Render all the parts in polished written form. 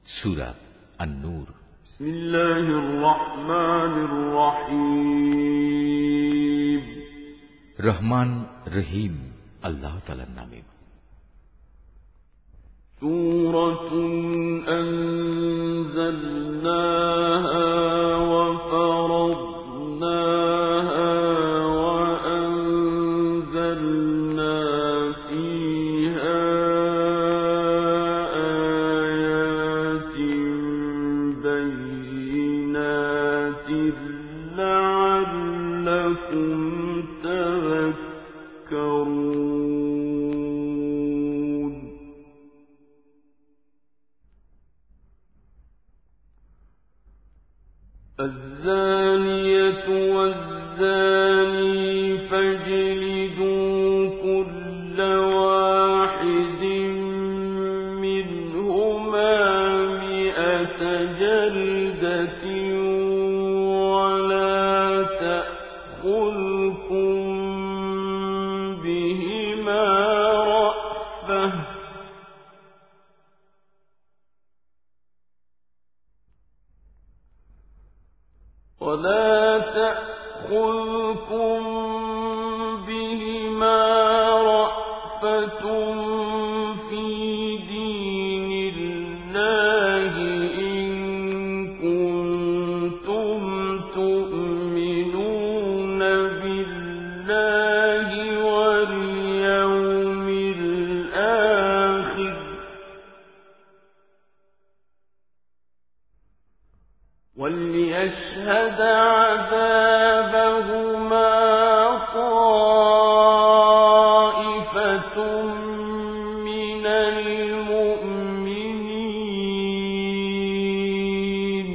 সূরা আন-নূর। বিসমিল্লাহির রহমানির রহিম। রহমান রহিম আল্লাহ তাআলার নামে। সূরাতুন আনজালনাহা ওয়া ফারাদনাহা ওয়া আনজালনা ফীহা আয়াতিন বাইয়িনাতিন লা'আল্লাকুম তাযাক্কারুন। الزانية والزاني فاجلدوا كل واحد منهما 100 جلدة ولا تأخذكم بهما رأفة في دين الله إن كنتم تؤمنون بالله واليوم الآخر وليشهد عذابهما طائفة من المؤمنين.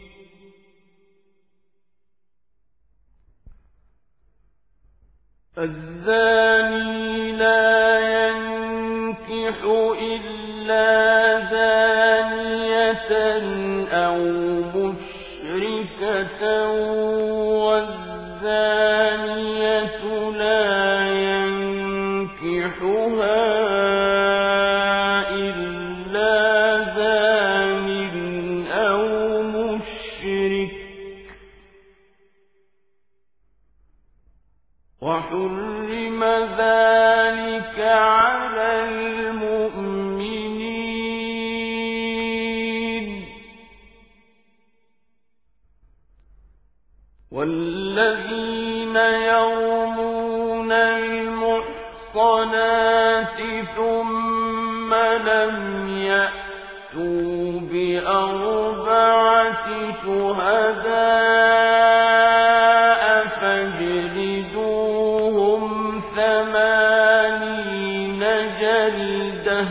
الزاني لا ينكح إلا زانية أو مشركة والزانية لا ينكحها إلا زان أو مشرك وحرم ذلك على المؤمنين. والذين يرمون المحصنات ثم لم يأتوا ب4 شهداء فاجلدوهم 80 جلدة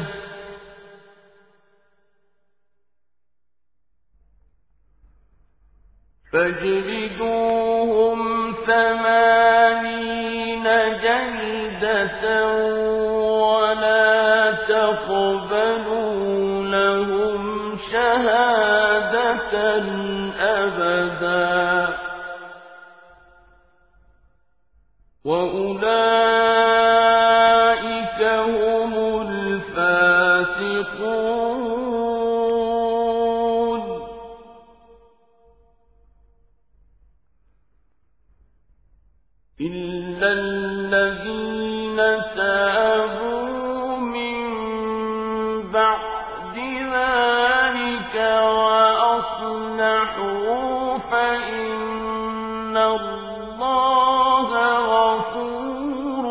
ولا تقبلوا لهم شهادة أبدا وأولئك هم الفاسقون. إلا الذين تابوا من بعد ذلك وأصلحوا فإن الله غفور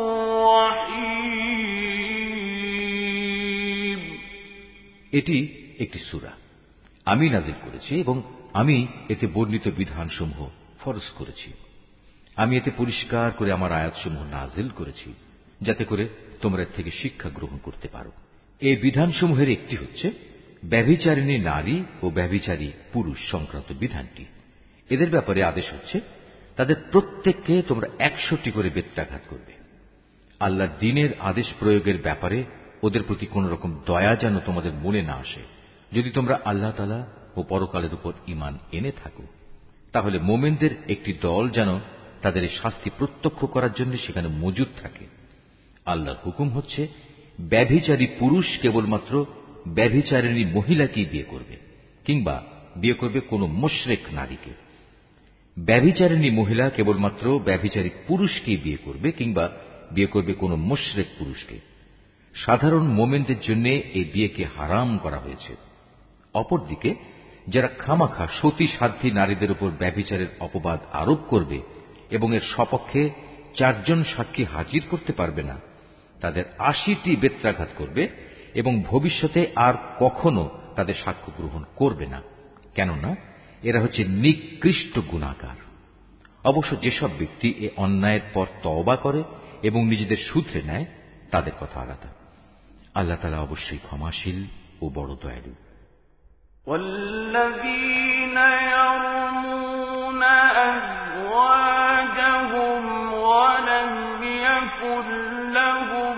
رحيم. এটি একটি সূরা, আমি নাযিল করেছি এবং আমি এতে বর্ণিত বিধানসমূহ ফরজ করেছি। আমি এতে পরিষ্কার করে আমার আয়াতসমূহ নাযিল করেছি যাতে করে তোমরা এর থেকে শিক্ষা গ্রহণ করতে পারো। এই বিধানসমূহের একটি হচ্ছে ব্যভিচারিণী নারী ও ব্যভিচারী পুরুষ সংক্রান্ত বিধানটি। এদের ব্যাপারে আদেশ হচ্ছে তাদের প্রত্যেককে তোমরা 100টি করে বেত্রাঘাত করবে। আল্লাহর দ্বীনের আদেশ প্রয়োগের ব্যাপারে ওদের প্রতি কোন রকম দয়া যেন তোমাদের মনে না আসে। যদি তোমরা আল্লাহ তাআলা ও পরকালের উপর ঈমান এনে থাকো, তাহলে মুমিনদের একটি দল যেন তাদের এই শাস্তি প্রত্যক্ষ করার জন্য সেখানে মজুদ থাকে। আল্লাহর হুকুম হচ্ছে ব্যভিচারী পুরুষ কেবলমাত্র ব্যভিচারিণী মহিলাকেই বিয়ে করবে, কিংবা বিয়ে করবে কোনো মুশরিক নারীকে। ব্যভিচারিণী মহিলা কেবলমাত্র ব্যভিচারী পুরুষকেই বিয়ে করবে, কিংবা বিয়ে করবে কোনো মুশরিক পুরুষকে। সাধারণ মোমেনদের জন্য এই বিয়েকে হারাম করা হয়েছে। অপরদিকে যারা খামাখা সতী সাধ্বী নারীদের উপর ব্যভিচারের অপবাদ আরোপ করবে এবং এর সপক্ষে 4 জন সাক্ষী হাজির করতে পারবে না, তাদের 80টি বেত্রাঘাত করবে এবং ভবিষ্যতে আর কখনো তাদের সাক্ষ্য গ্রহণ করবে না, কেননা এরা হচ্ছে নিকৃষ্ট গুনাহগার। অবশ্য যেসব ব্যক্তি এ অন্যায়ের পর তওবা করে এবং নিজেদের শুধরে নেয়, তাদের কথা আলাদা। আল্লাহ তাআলা অবশ্যই ক্ষমাশীল ও বড় দয়ালু। والذين يرمون أزواجهم ولم يكن لهم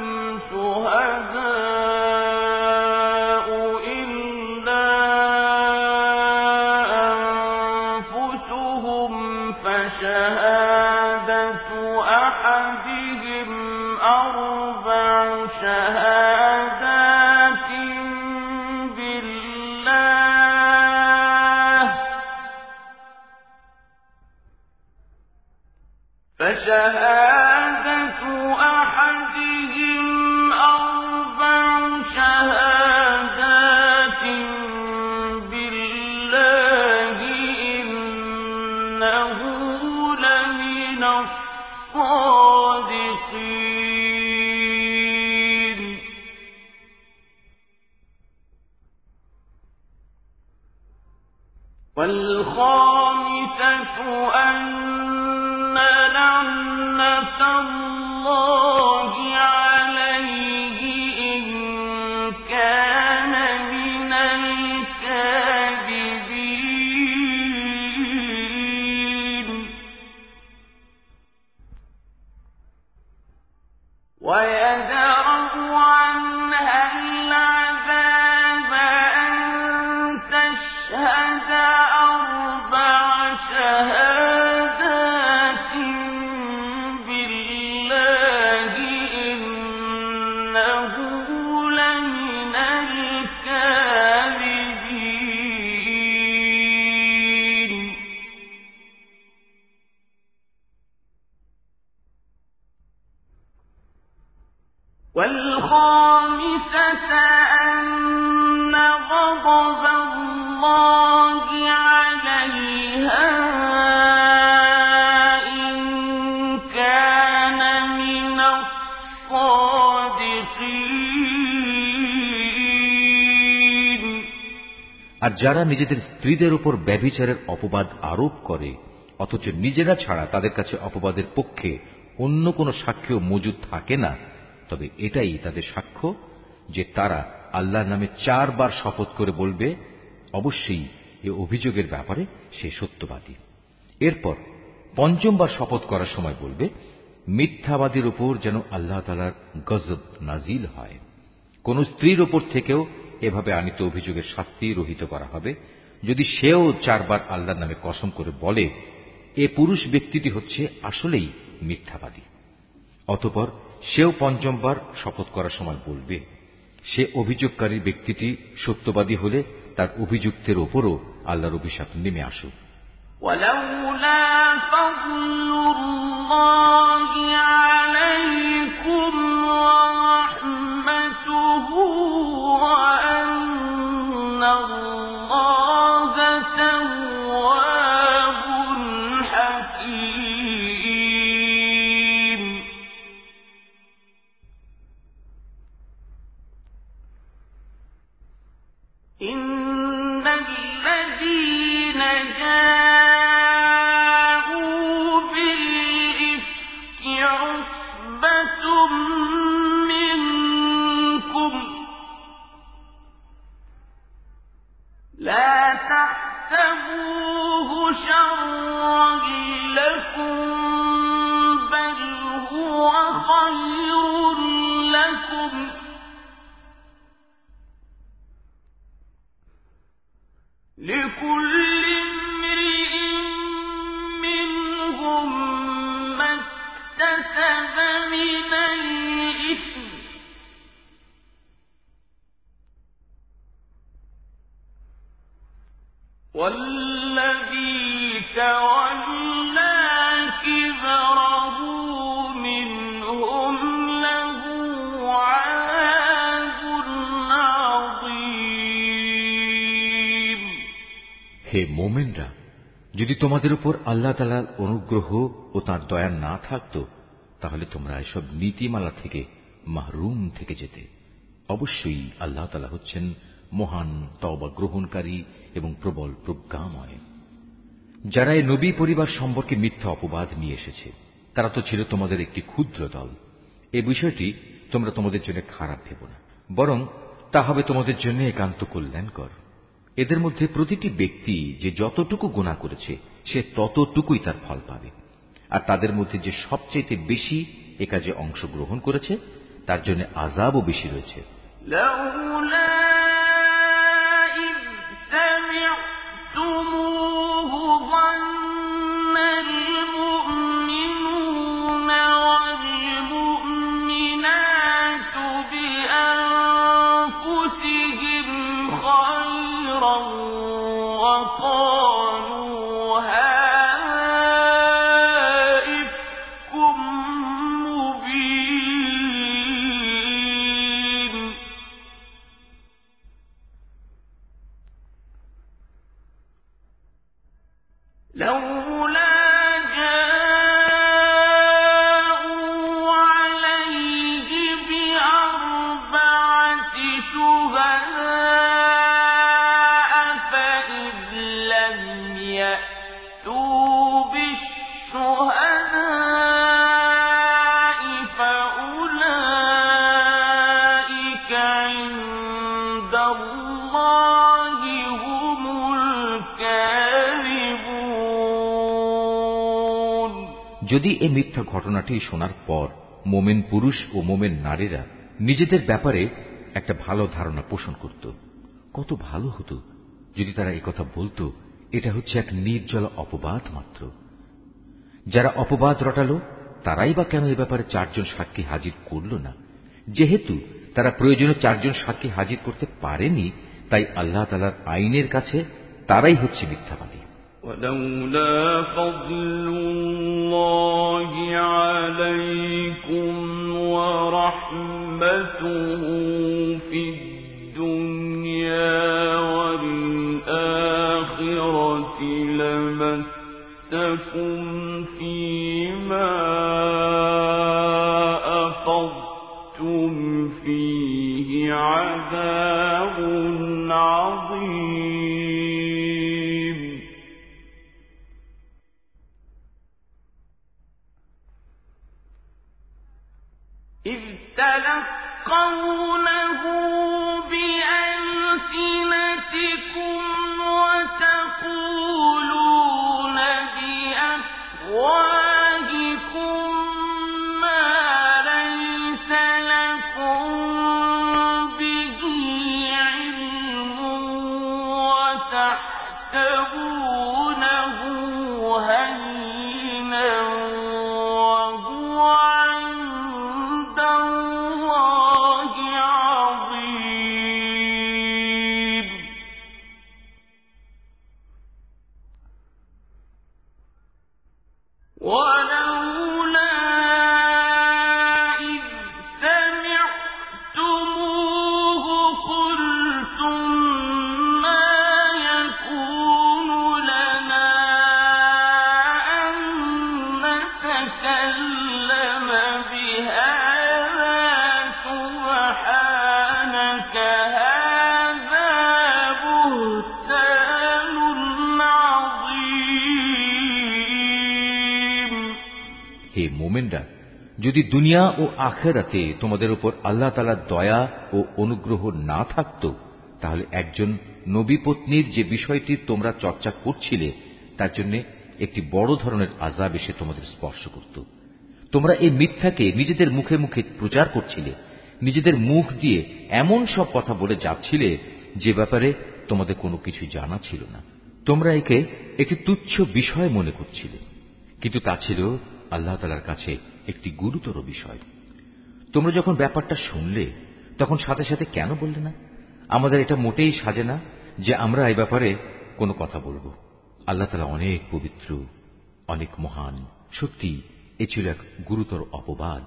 شهداء إلا أنفسهم فشهادة أحدهم أربع شهادات بالله فشهادة أحدهم أربع شهادات بالله إنه لمن الصادقين والخامسة أن لعنة الله عليه إن كان من الكاذبين ويدرأ عنها العذاب أن تشهد أربع شهادات بالله إنه لمن الكاذبين والخامسة أن غضب الله عليها إن كان من الصادقين আর যারা নিজেদের স্ত্রীদের উপর ব্যভিচারের অপবাদ আরোপ করে অথচ নিজেরা ছাড়া তাদের কাছে অপবাদের পক্ষে অন্য কোনো সাক্ষ্য মজুদ থাকে না, তবে এটাই তাদের সাক্ষ্য যে তারা আল্লাহর নামে 4 বার শপথ করে বলবে অবশ্যই এ অভিযোগের ব্যাপারে সে সত্যবাদী। এরপর 5ম বার শপথ করার সময় বলবে মিথ্যাবাদীর উপর যেন আল্লাহ তাআলার গজব নাজিল হয়। কোন স্ত্রীর উপর থেকেও এভাবে আনিত অভিযোগের শাস্তি রহিত করা হবে যদি সেও 4 বার আল্লাহর নামে কসম করে বলে এ পুরুষ ব্যক্তিটি হচ্ছে আসলেই মিথ্যাবাদী। অতঃপর সেও 5ম বার শপথ করার সময় বলবে সে অভিযোগকারী ব্যক্তিটি সত্যবাদী হলে তার অভিযুক্তের উপরও আল্লাহর অভিশাপ নেমে আসুক। ولولا فضل الله عليكم ورحمته وأن الله تواب حكيم إن الذين جاءوا بالإفك عصبة منكم لا تحسبوه شرا لكم بل هو خير لكم لكل امرئ منهم ما اكتسب من الإثم والذي تولى كبره منهم له عذاب عظيم। হে মুমিনরা, যদি তোমাদের উপর আল্লাহ তাআলার অনুগ্রহ ও তাঁর দয়া না থাকতো তাহলে তোমরা এসব নীতিমালা থেকে মাহরুম থেকে যেতে। অবশ্যই আল্লাহ তাআলা হচ্ছেন মহান তওবা গ্রহণকারী এবং প্রবল প্রজ্ঞাময়। যারা এই নবী পরিবার সম্পর্কে মিথ্যা অপবাদ নিয়ে এসেছে তারা তো ছিল তোমাদের একটি ক্ষুদ্র দল। এই বিষয়টি তোমরা তোমাদের জন্য খারাপ ভেবো না, বরং তা হবে তোমাদের জন্য একান্ত কল্যাণকর। এদের মধ্যে প্রতিটি ব্যক্তি যে যতটুকু গুনাহ করেছে সে ততটুকুই তার ফল পাবে, আর তাদের মধ্যে যে সবচেয়ে বেশি এ কাজে অংশগ্রহণ করেছে তার জন্য আযাবও বেশি রয়েছে। যদি এই মিথ্যা ঘটনাটি শোনার পর মোমেন পুরুষ ও মোমেন নারীরা নিজেদের ব্যাপারে একটা ভালো ধারণা পোষণ করত, কত ভালো হতো যদি তারা একথা বলতো এটা হচ্ছে এক নির্জল অপবাদ মাত্র। যারা অপবাদ রটালো তারাই বা কেন এ ব্যাপারে 4 জন সাক্ষী হাজির করল না? যেহেতু তারা প্রয়োজনে 4 জন সাক্ষী হাজির করতে পারেনি, তাই আল্লাহ তাআলার আইনের কাছে তারাই হচ্ছে মিথ্যাবাদী। ولولا فضل الله عليكم ورحمته في الدنيا والآخرة لمسكم فيما أفضتم فيه عذاب عظيم। إذ تلقونه بألسنتكم وتقولون بأفواهكم ما ليس لكم به علم وتحسبونه هينا وهو عند الله عظيم۔ ولولا إذ سمعتموه قلتم ما يكون لنا أن نتكلم بهذا سبحانك هذا بهتان عظيم۔ হে মুমিনরা, যদি দুনিয়া ও আখিরাতে তোমাদের উপর আল্লাহ তাআলার দয়া ও অনুগ্রহ না থাকত তাহলে একজন নবী পত্নীর যে বিষয়টি তোমরা চর্চা করছিলে তার জন্য একটি বড় ধরনের আযাব এসে তোমাদের স্পর্শ করত। তোমরা এই মিথ্যাকে নিজেদের মুখে মুখে প্রচার করছিলে, নিজেদের মুখ দিয়ে এমন সব কথা বলে যাচ্ছিলে যে ব্যাপারে তোমাদের কোনো কিছু জানা ছিল না। তোমরা একে একটি তুচ্ছ বিষয় মনে করছিলে, কিন্তু তা ছিল আল্লাহ তাআলার কাছে একটি গুরুতর বিষয়। তোমরা যখন ব্যাপারটা শুনলে তখন সাথে সাথে কেন বললে না, আমাদের এটা মোটেই সাজে না যে আমরা এই ব্যাপারে কোনো কথা বলবো। আল্লাহ তাআলা অনেক পবিত্র, অনেক মহান। সত্যি এ ছিল এক গুরুতর অপবাদ।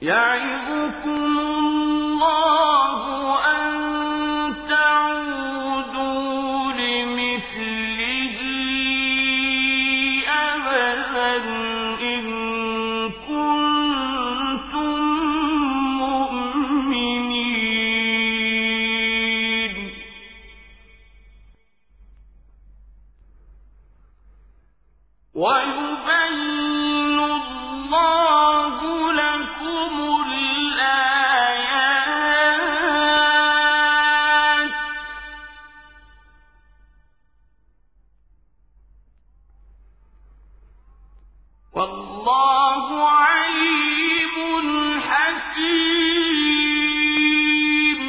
وَيُبَيِّنُ اللَّهُ لَكُمُ الْآيَاتِ وَاللَّهُ عَلِيمٌ حَكِيمٌ.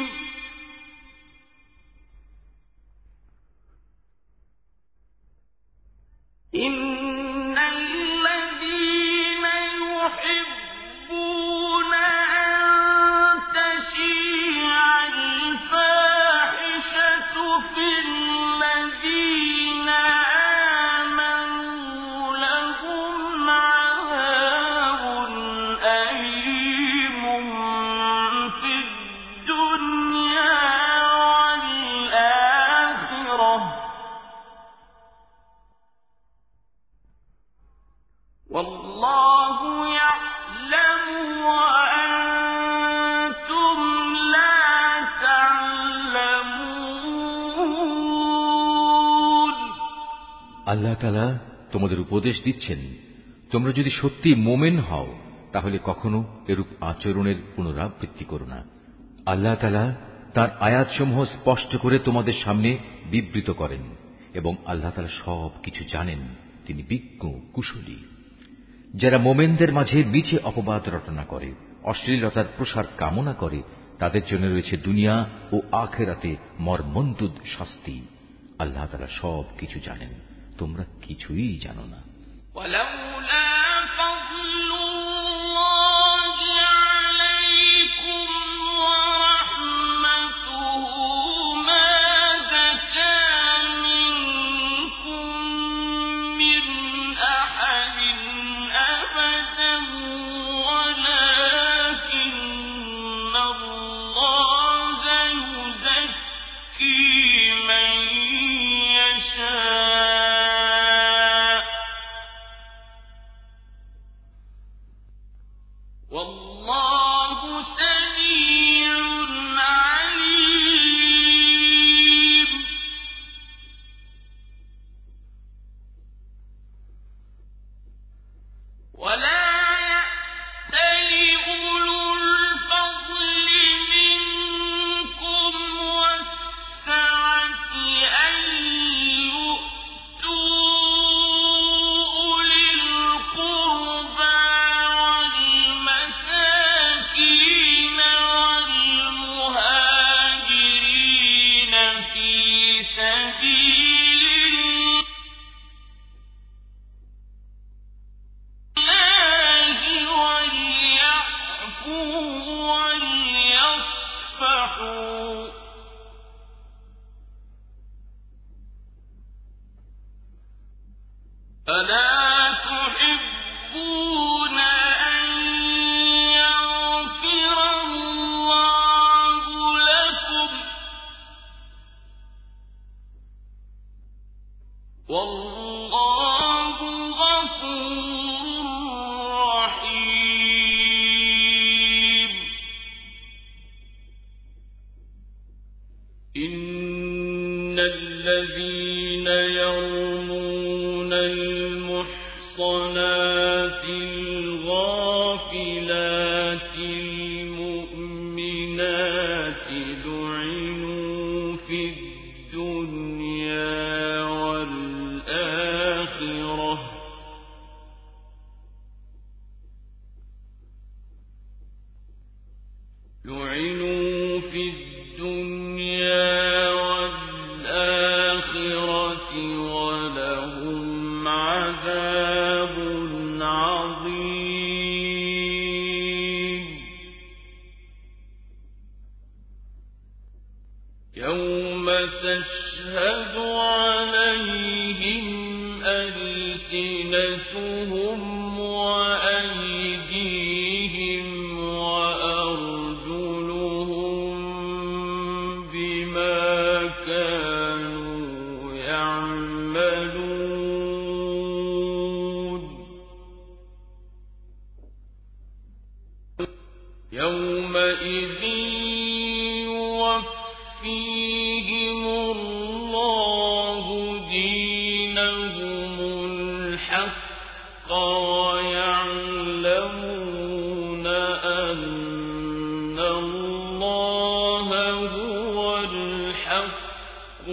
إِنَّ الَّذِينَ يُحِبُّونَ أَن تَشِيعَ الْفَاحِشَةُ فِي الَّذِينَ آمَنُوا لَهُمْ عَذَابٌ أَلِيمٌ فِي الدُّنْيَا وَالْآخِرَةِ وَاللَّهُ يَعْلَمُ وَأَنتُمْ لَا تَعْلَمُونَ. আল্লাহ তাআলা তোমাদের উপদেশ দিচ্ছেন, তোমরা যদি সত্যি মোমেন হও তাহলে কখনো এরূপ আচরণের পুনরাবৃত্তি করো না। আল্লাহ তাআলা তাঁর আয়াতসমূহ স্পষ্ট করে তোমাদের সামনে বিবৃত করেন এবং আল্লাহ তাআলা সব কিছু জানেন। তিনি বিজ্ঞ, কুশলী। যারা মোমেনদের মাঝে মিছে অপবাদ রটনা করে, অশ্লীলতার প্রসার কামনা করে, তাদের জন্য রয়েছে দুনিয়া ও আখিরাতে মর্মন্তুদ শাস্তি। আল্লাহ তাআলা সব কিছু জানেন, তোমরা কিছুই জানো না। وَلَوْلَا فَضْلُ اللَّهِ عَلَيْكُمْ وَرَحْمَتُهُ مَا زَكَىٰ مِنكُم مِّنْ أَحَدٍ أَبَدًا وَلَٰكِنَّ اللَّهَ يُزَكِّي مَن يَشَاءُ وَاللَّهُ سَمِيعٌ عَلِيمٌ. وَلَا يَأْتَلِ أُولُو الْفَضْلِ مِنكُمْ وَالسَّعَةِ أَن يُؤْتُوا أُولِي الْقُرْبَىٰ وَالْمَسَاكِينَ وَالْمُهَاجِرِينَ فِي سَبِيلِ اللَّهِ وَلْيَعْفُوا وَلْيَصْفَحُوا. أَلَا تُحِبُّونَ أَن يَغْفِرَ اللَّهُ لَكُمْ ۗ وَاللَّهُ غَفُورٌ رَّحِيمٌ. إِنَّ الَّذِينَ يَرْمُونَ الْمُحْصَنَاتِ الْغَافِلَاتِ الْمُؤْمِنَاتِ لُعِنُوا فِي الدُّنْيَا وَالْآخِرَةِ وَلَهُمْ عَذَابٌ عَظِيمٌ. يَوْمَ تَشْهَدُ عليهم ألسنتهم وأيديهم وأرجلهم بما كانوا يعملون يومئذ يوفيهم الله دينهم الحق ويعلمون أن الله هو الحق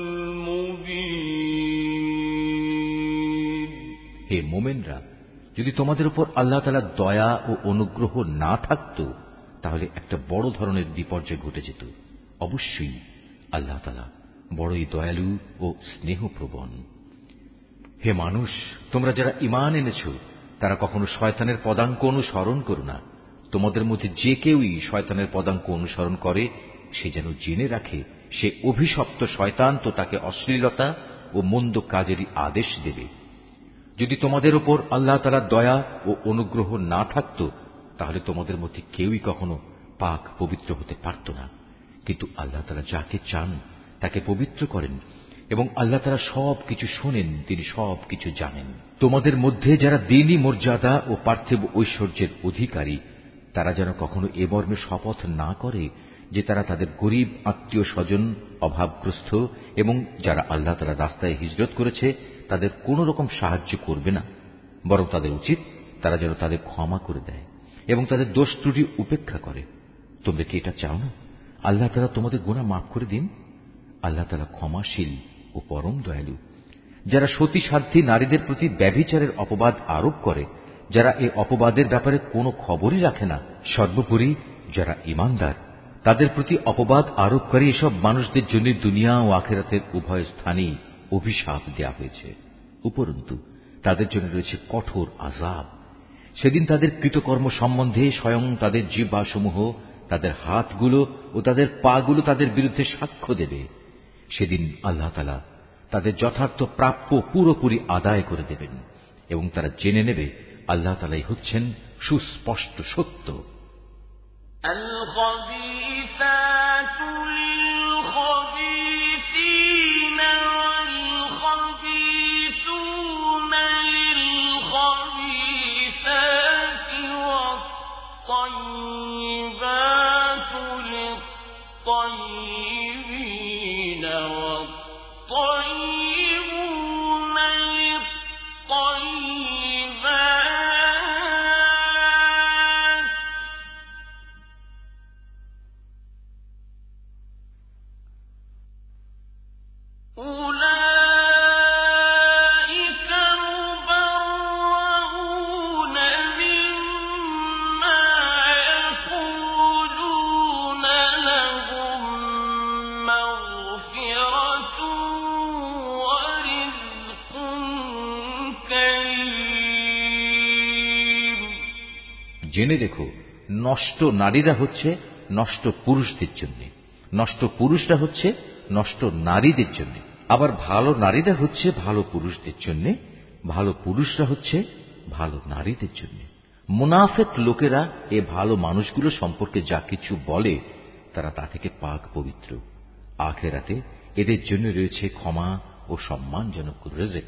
المبين হে মোমেনরা, যদি তোমাদের উপর আল্লাহ তাআলার দয়া ও অনুগ্রহ না থাকত তাহলে একটা বড় ধরনের বিপর্যয় ঘটে যেত। অবশ্যই আল্লাহ তাআলা বড়ই দয়ালু ও স্নেহপ্রবণ। হে মানুষ, তোমরা যারা ঈমান এনেছো তারা কখনো শয়তানের পদাঙ্ক অনুসরণ করো না। তোমাদের মধ্যে যে কেউই শয়তানের পদাঙ্ক অনুসরণ করে সে যেন জেনে রাখে সে অভিশপ্ত শয়তান তো তাকে অশ্লীলতা ও মন্দ কাজেরই আদেশ দেবে। যদি তোমাদের উপর আল্লাহ তাআলার দয়া ও অনুগ্রহ না থাকত তাহলে তোমাদের মধ্যে কেউই কখনো পাক পবিত্র হতে পারত না। কিন্তু আল্লাহ তাআলা যাকে চান তাকে পবিত্র করেন এবং আল্লাহ তাআলা সবকিছু শোনেন, তিনি সবকিছু জানেন। তোমাদের মধ্যে যারা দ্বীনি মর্যাদা ও পার্থিব ঐশ্বর্যের অধিকারী তারা যেন কখনো এ মর্মে শপথ না করে যে তারা তাদের গরীব আত্মীয় স্বজন, অভাবগ্রস্ত এবং যারা আল্লাহ তাআলার রাস্তায় হিজরত করেছে তাদের কোন রকম সাহায্য করবে না, বরং তাদের উচিত তারা যেন তাদের ক্ষমা করে দেয় এবং তাদের দোষ ত্রুটি উপেক্ষা করে। তোমরা কি এটা চাও না আল্লাহ তাআলা তোমাদের গুনাহ মাফ করে দিন? আল্লাহ তাআলা ক্ষমাশীল ও পরম দয়ালু। যারা সতী সাধ্বী নারীদের প্রতি ব্যভিচারের অপবাদ আরোপ করে, যারা এই অপবাদের ব্যাপারে কোনো খবরই রাখে না, সর্বোপরি যারা ঈমানদার তাদের প্রতি অপবাদ আরোপকারী এসব মানুষদের জন্য দুনিয়া ও আখিরাতের উভয় স্থানেই অভিশাপ দেয়া হয়েছে। উপরন্তু তাদের জন্য রয়েছে কঠোর আযাব। সেদিন তাদের কৃতকর্ম সম্বন্ধে স্বয়ং তাদের জিহ্বাসমূহ, তাদের হাতগুলো ও তাদের পাগুলো তাদের বিরুদ্ধে সাক্ষ্য দেবে। সেদিন আল্লাহ তাআলা তাদের যথার্থ প্রাপ্য পুরোপুরি আদায় করে দেবেন এবং তারা জেনে নেবে আল্লাহ তাআলাই হচ্ছেন সুস্পষ্ট সত্য। الخبيثات للخبيثين والخبيثون للخبيثات والطيبات للطيبين والطيبون للطيبات أولئك مبرؤون مما يقولون لهم مغفرة ورزق كريم জেনে দেখো, নষ্ট নারীরা হচ্ছে নষ্ট পুরুষদের জন্য, নষ্ট পুরুষরা হচ্ছে নষ্ট নারীদের জন্য, আবার ভালো নারীরা হচ্ছে ভালো পুরুষদের জন্য, ভালো পুরুষরা হচ্ছে ভালো নারীদের জন্য। মুনাফিক লোকেরা এ ভালো মানুষগুলো সম্পর্কে যা কিছু বলে তারা তা থেকে পাক পবিত্র। আখিরাতে এদের জন্য রয়েছে ক্ষমা ও সম্মানজনক রিজিক।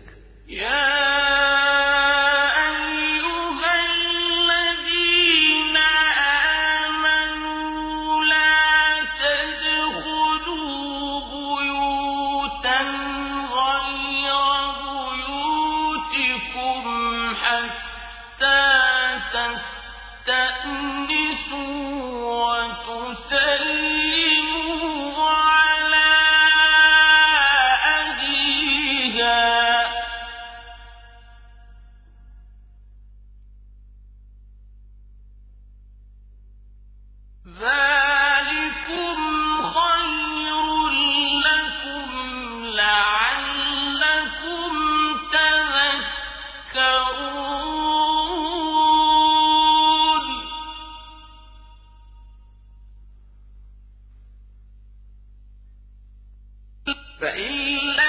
ذلكم خير لكم لعلكم تذكرون فإن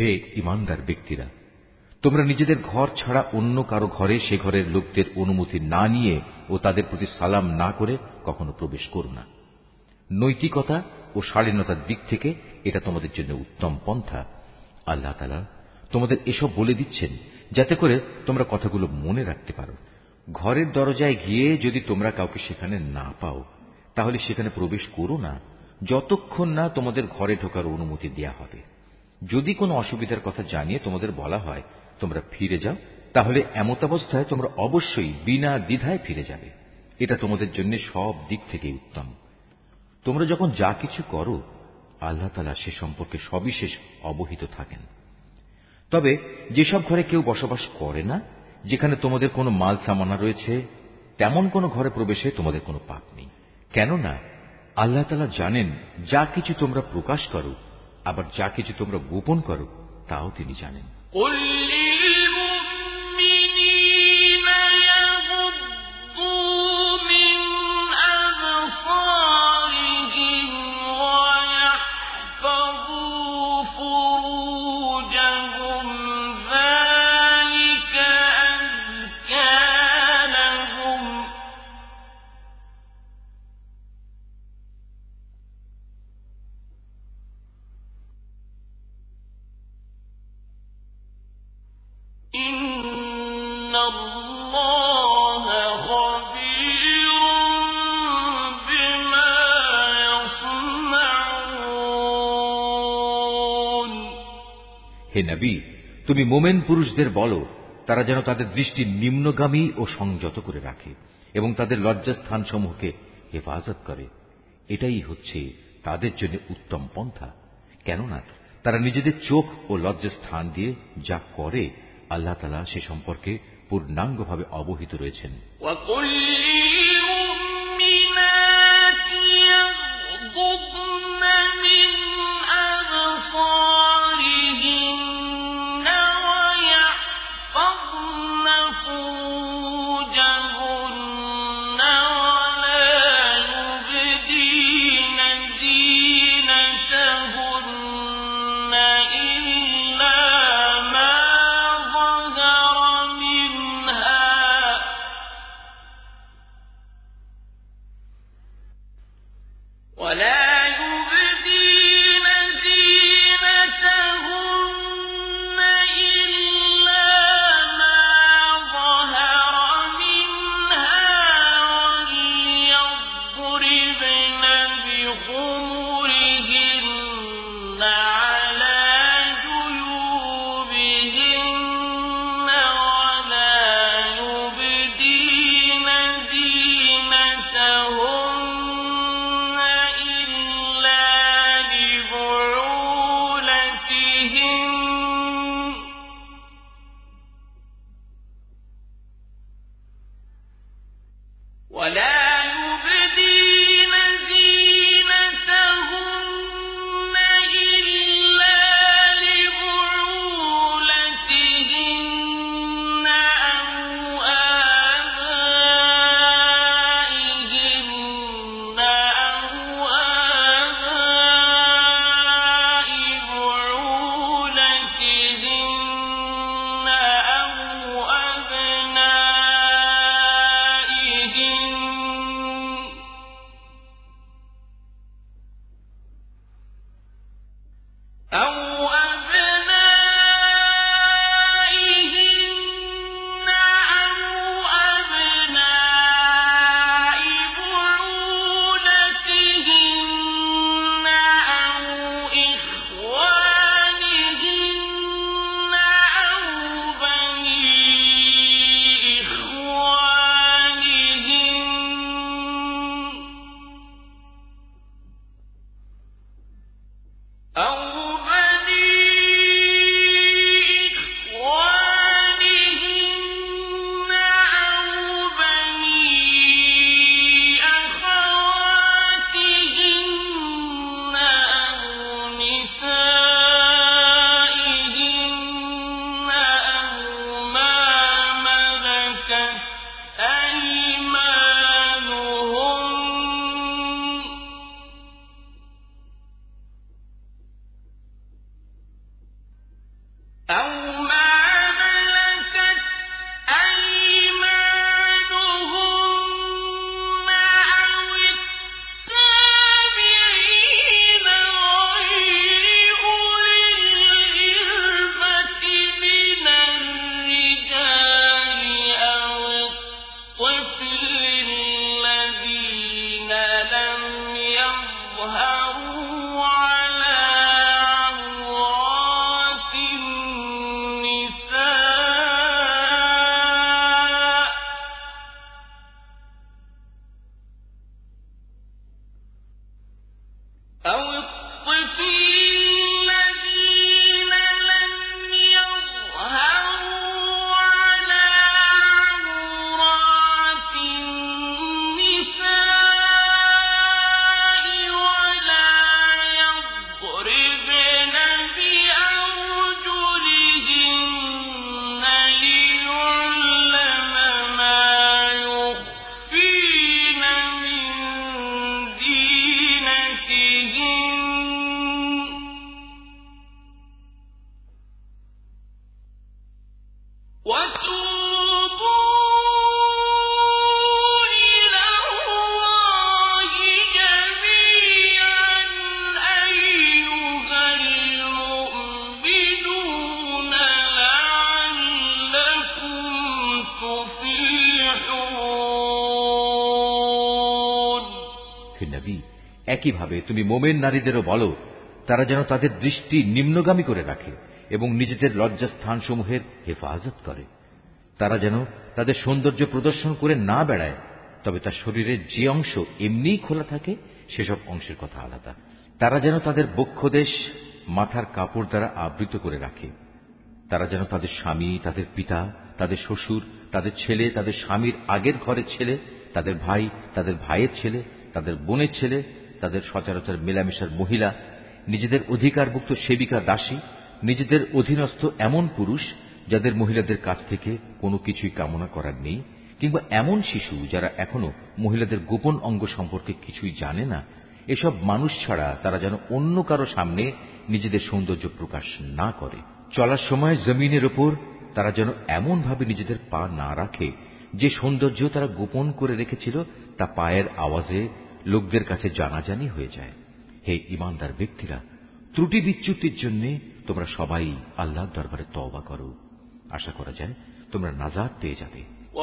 হে ঈমানদার ব্যক্তিরা, তোমরা নিজেদের ঘর ছাড়া অন্য কারো ঘরে সে ঘরের লোকদের অনুমতি না নিয়ে ও তাদের প্রতি সালাম না করে কখনো প্রবেশ করো না। নৈতিকতা ও শালীনতার দিক থেকে এটা তোমাদের জন্য উত্তম পন্থা। আল্লাহ তাআলা তোমাদের এসব বলে দিচ্ছেন যাতে করে তোমরা কথাগুলো মনে রাখতে পারো। ঘরের দরজায় গিয়ে যদি তোমরা কাউকে সেখানে না পাও, তাহলে সেখানে প্রবেশ করো না যতক্ষণ না তোমাদের ঘরে ঢোকার অনুমতি দেয়া হবে। যদি কোনো অসুবিধার কথা জানিয়ে তোমাদের বলা হয় তোমরা ফিরে যাও, তাহলে এমতাবস্থায় তোমরা অবশ্যই বিনা দ্বিধায় ফিরে যাবে। এটা তোমাদের জন্য সব দিক থেকে উত্তম। তোমরা যখন যা কিছু করো, আল্লাহ তাআলা সে সম্পর্কে সবিশেষ অবহিত থাকেন। তবে যেসব ঘরে কেউ বসবাস করে না, যেখানে তোমাদের কোনো মাল সামানা রয়েছে, তেমন কোনো ঘরে প্রবেশে তোমাদের কোনো পাপ নেই। কেননা আল্লাহ তাআলা জানেন যা কিছু তোমরা প্রকাশ করো, আবার যা কিছু তোমরা গোপন করো তাও তিনি জানেন। হে নবী, তুমি মোমেন পুরুষদের বলো তারা যেন তাদের দৃষ্টি নিম্নগামী ও সংযত করে রাখে এবং তাদের লজ্জাস্থান সমূহকে হেফাজত করে। এটাই হচ্ছে তাদের জন্য উত্তম পন্থা। কেননা তারা নিজেদের চোখ ও লজ্জাস্থান দিয়ে যা করে, আল্লাহ তাআলা সে সম্পর্কে পূর্ণাঙ্গভাবে অবহিত রয়েছেন। أو بني হে নবী, একইভাবে তুমি মোমেন নারীদেরও বলো তারা যেন তাদের দৃষ্টি নিম্নগামী করে রাখে এবং নিজেদের লজ্জাস্থানসমূহের হেফাজত করে। তারা যেন তাদের সৌন্দর্য প্রদর্শন করে না বেড়ায়, তবে তার শরীরের যে অংশ এমনিই খোলা থাকে সেসব অংশের কথা আলাদা। তারা যেন তাদের বক্ষদেশ মাথার কাপড় দ্বারা আবৃত করে রাখে। তারা যেন তাদের স্বামী, তাদের পিতা, তাদের শ্বশুর, তাদের ছেলে, তাদের স্বামীর আগের ঘরের ছেলে, তাদের ভাই, তাদের ভাইয়ের ছেলে, তাদের বোনের ছেলে, তাদের সচরাচর মেলামেশার মহিলা, নিজেদের অধিকারভুক্ত সেবিকা দাসী, নিজেদের অধীনস্থ এমন পুরুষ যাদের মহিলাদের কাছ থেকে কোনো কিছুই কামনা করার নেই, কিংবা এমন শিশু যারা এখনো মহিলাদের গোপন অঙ্গ সম্পর্কে কিছুই জানে না, এসব মানুষ ছাড়া তারা যেন অন্য কারো সামনে নিজেদের সৌন্দর্য প্রকাশ না করে। চলার সময় জমিনের ওপর তারা যেন এমন ভাবে নিজেদের পা না রাখে যে সৌন্দর্য তারা গোপন করে রেখেছিল তা পায়ের আওয়াজে লোকদের কাছে জানাজানি হয়ে যায়। হে ঈমানদার ব্যক্তিরা, ত্রুটি বিচ্যুতির জন্য তোমরা সবাই আল্লাহর দরবারে তওবা করো। আশা করা যায় তোমরা নাজাত পেয়ে যাবে।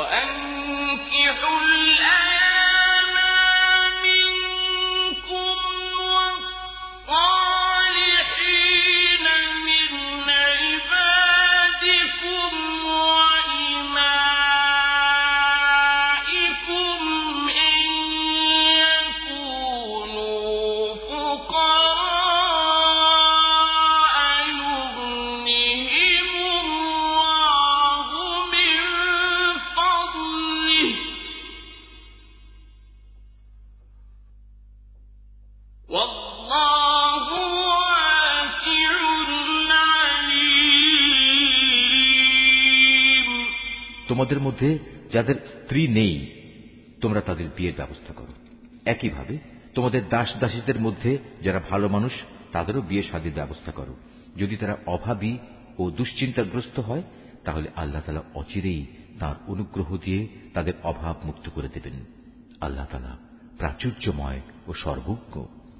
তোমাদের মধ্যে যাদের স্ত্রী নেই তোমরা তাদের বিয়ের ব্যবস্থা করো। একইভাবে তোমাদের দাস দাসীদের মধ্যে যারা ভালো মানুষ তাদেরও বিয়ে শাদীর ব্যবস্থা করো। যদি তারা অভাবী ও দুশ্চিন্তাগ্রস্ত হয় তাহলে আল্লাহ তাআলা অচিরেই তাঁর অনুগ্রহ দিয়ে তাদের অভাব মুক্ত করে দেবেন। আল্লাহ তাআলা প্রাচুর্যময় ও সর্বজ্ঞ।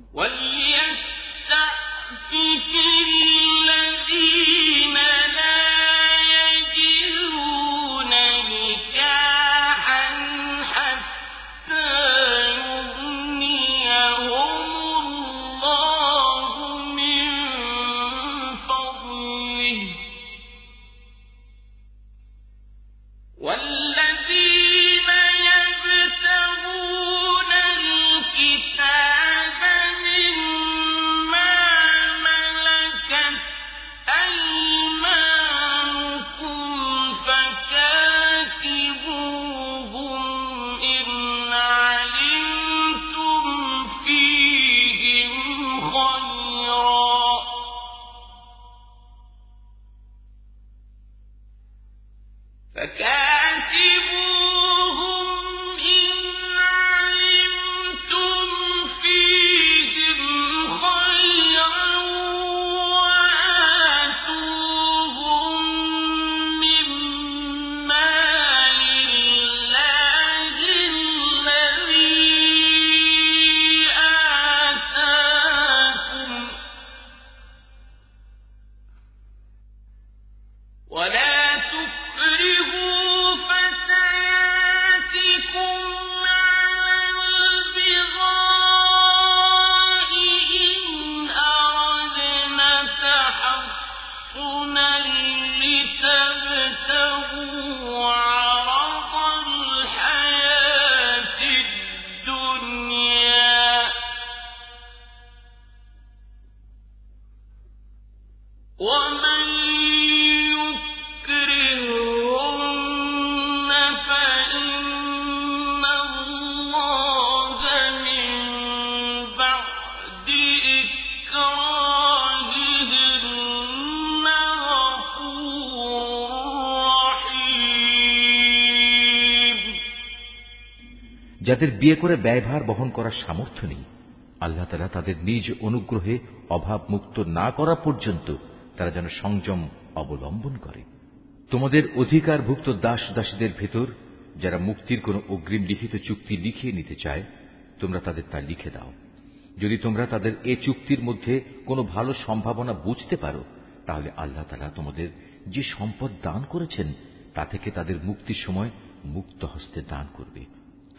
যাদের বিয়ে করে ব্যয়ভার বহন করার সামর্থ্য নেই, আল্লাহ তাআলা তাদের নিজ অনুগ্রহে অভাব মুক্ত না করা পর্যন্ত তারা যেন সংযম অবলম্বন করে। তোমাদের অধিকারভুক্ত দাস দাসীদের ভেতর যারা মুক্তির কোন অগ্রিম লিখিত চুক্তি লিখিয়ে নিতে চায় তোমরা তাদের তা লিখে দাও। যদি তোমরা তাদের এ চুক্তির মধ্যে কোনো ভালো সম্ভাবনা বুঝতে পারো তাহলে আল্লাহ তাআলা তোমাদের যে সম্পদ দান করেছেন তা থেকে তাদের মুক্তির সময় মুক্ত হস্তে দান করবে।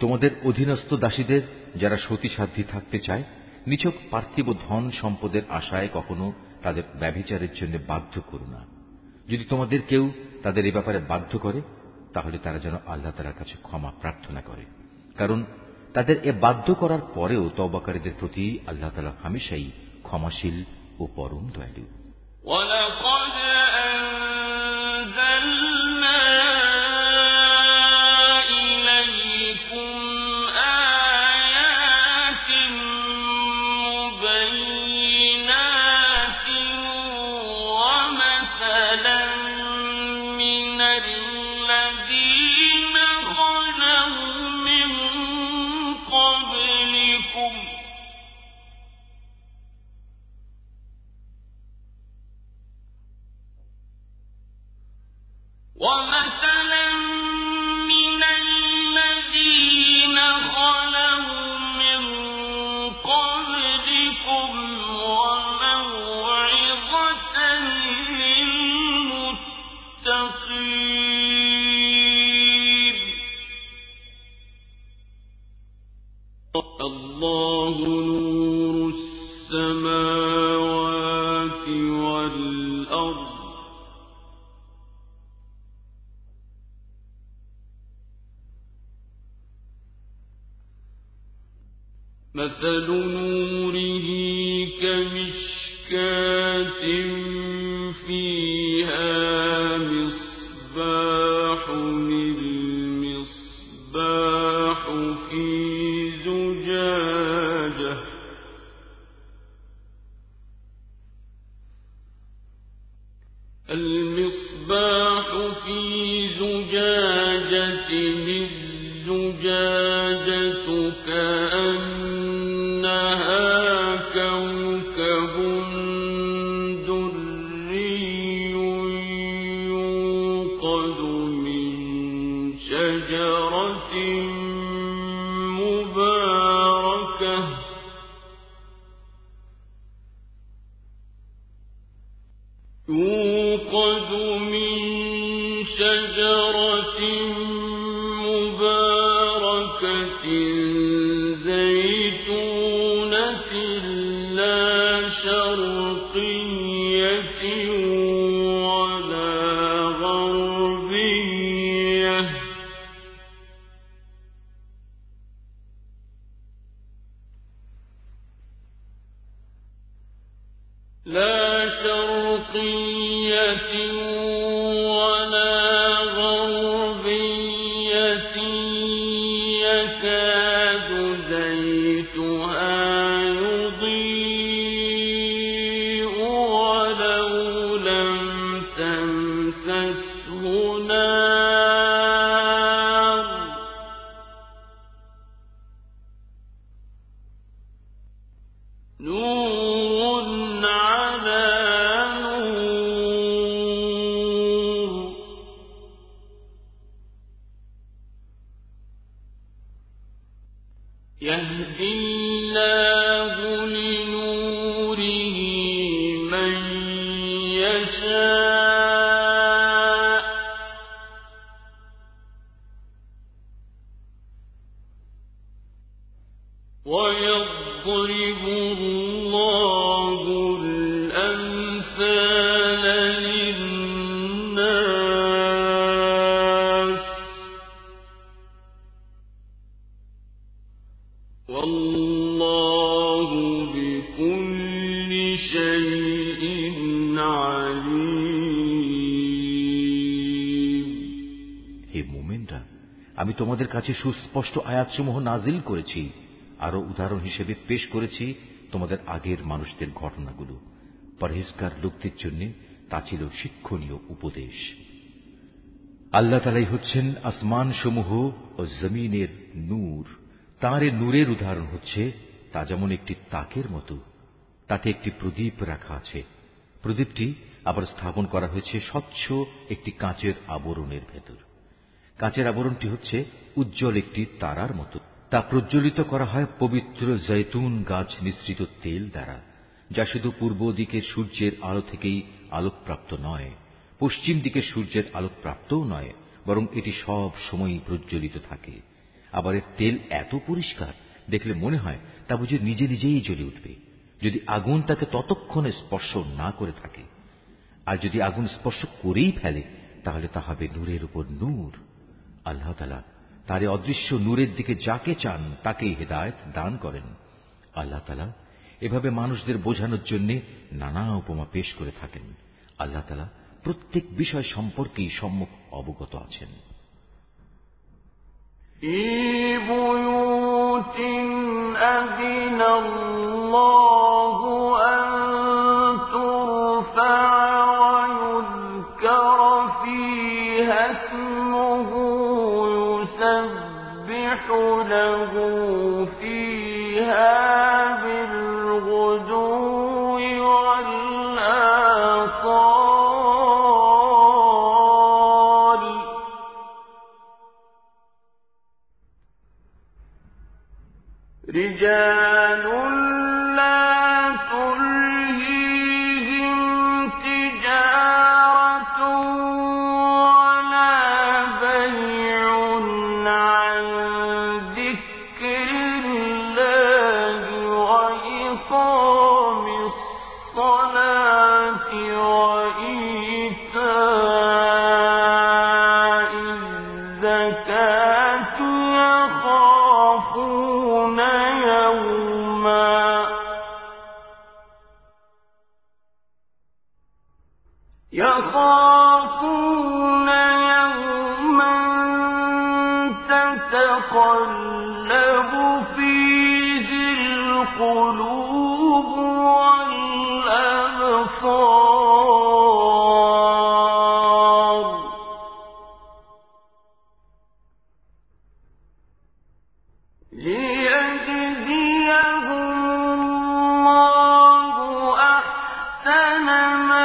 তোমাদের অধীনস্থ দাসীদের যারা সতীসাধ্যী থাকতে চায়, নিছক পার্থিব ধন সম্পদের আশায় কখনো তাদের ব্যভিচারের জন্য বাধ্য করো না। যদি তোমাদের কেউ তাদের এ ব্যাপারে বাধ্য করে, তাহলে তারা যেন আল্লাহ তাআলার কাছে ক্ষমা প্রার্থনা করে, কারণ তাদের এ বাধ্য করার পরেও তওবাকারীদের প্রতি আল্লাহ তাআলা হামেশাই ক্ষমাশীল ও পরম দয়ালু। وَلَقَدْ أَنزَلْنَا إِلَيْكُمْ آيَاتٍ مُبَيِّنَاتٍ وَمَثَلًا مِّنَ الَّذِينَ خَلَوْا مِن قَبْلِكُمْ وَمَوْعِظَةً لِّلْمُتَّقِينَ. اللَّهُ نُورُ السَّمَاوَاتِ وَالْأَرْضِ. مَثَلُ نُورِهِ كَمِشْكَاةٍ فِيهَا مِصْبَاحٌ. الْمِصْبَاحُ فِي زُجَاجَةٍ. الزُّجَاجَةُ كَأَنَّهَا كَوْكَبٌ دُرِّيٌّ يُوقَدُ مِن شَجَرَةٍ مُّبَارَكَةٍ زَيْتُونَةٍ لَّا شَرْقِيَّةٍ وَلَا غَرْبِيَّةٍ يَكَادُ زَيْتُهَا يُضِيءُ وَلَوْ لَمْ تَمْسَسْهُ نَارٌ. نُورٌ عَلَىٰ نُورٍ. يَهْدِي اللَّهُ لِنُورِهِ مَن يَشَاءُ ۚ وَيَضْرِبُ اللَّهُ الْأَمْثَالَ لِلنَّاسِ ۗ وَاللَّهُ بِكُلِّ شَيْءٍ عَلِيمٌ. হে মুমিনরা, আমি তোমাদের কাছে সুস্পষ্ট আয়াতসমূহ নাজিল করেছি, আরো উদাহরণ হিসেবে পেশ করেছি তোমাদের আগের মানুষদের ঘটনাগুলো। পরহেজগার লোকদের জন্য তা ছিল শিক্ষণীয় উপদেশ। আল্লাহ তাআলাই হচ্ছেন আসমান সমূহ ও জমিনের নূর। তাঁর এ নূরের উদাহরণ হচ্ছে তা যেমন একটি তাকের মতো, তাতে একটি প্রদীপ রাখা আছে। প্রদীপটি আবার স্থাপন করা হয়েছে স্বচ্ছ একটি কাঁচের আবরণের ভেতর। কাঁচের আবরণটি হচ্ছে উজ্জ্বল একটি তারার মতো। তা প্রজ্বলিত করা হয় পবিত্র জৈতুন গাছ নিঃসৃত তেল দ্বারা, যা শুধু পূর্ব দিকের সূর্যের আলো থেকেই আলোকপ্রাপ্ত নয়, পশ্চিম দিকের সূর্যের আলোকপ্রাপ্তও নয়, বরং এটি সব সময়ই প্রজ্বলিত থাকে। আবার এর তেল এত পরিষ্কার, দেখলে মনে হয় তা বুঝি নিজে নিজেই জ্বলে উঠবে, যদি আগুন তাকে ততক্ষণে স্পর্শ না করে থাকে। আর যদি আগুন স্পর্শ করেই ফেলে, তাহলে তা হবে নূরের উপর নূর। আল্লাহ তাআলা তার অদৃশ্য নূরের দিকে যাকে চান তাকেই হেদায়েত দান করেন। আল্লাহ তাআলা এভাবে মানুষদের বোঝানোর জন্য নানা উপমা পেশ করে থাকেন। আল্লাহ তাআলা প্রত্যেক বিষয় সম্পর্কেই সম্যক অবগত আছেন। له فيها بالغدو والآصال رجال لا تلهيهم تجارة ولا بيع عن ذكر الله وإقام الصلاة وإيتاء الزكاة يخافون يوما تتقلب فيه القلوب والأبصار ليجزيهم الله أحسن ما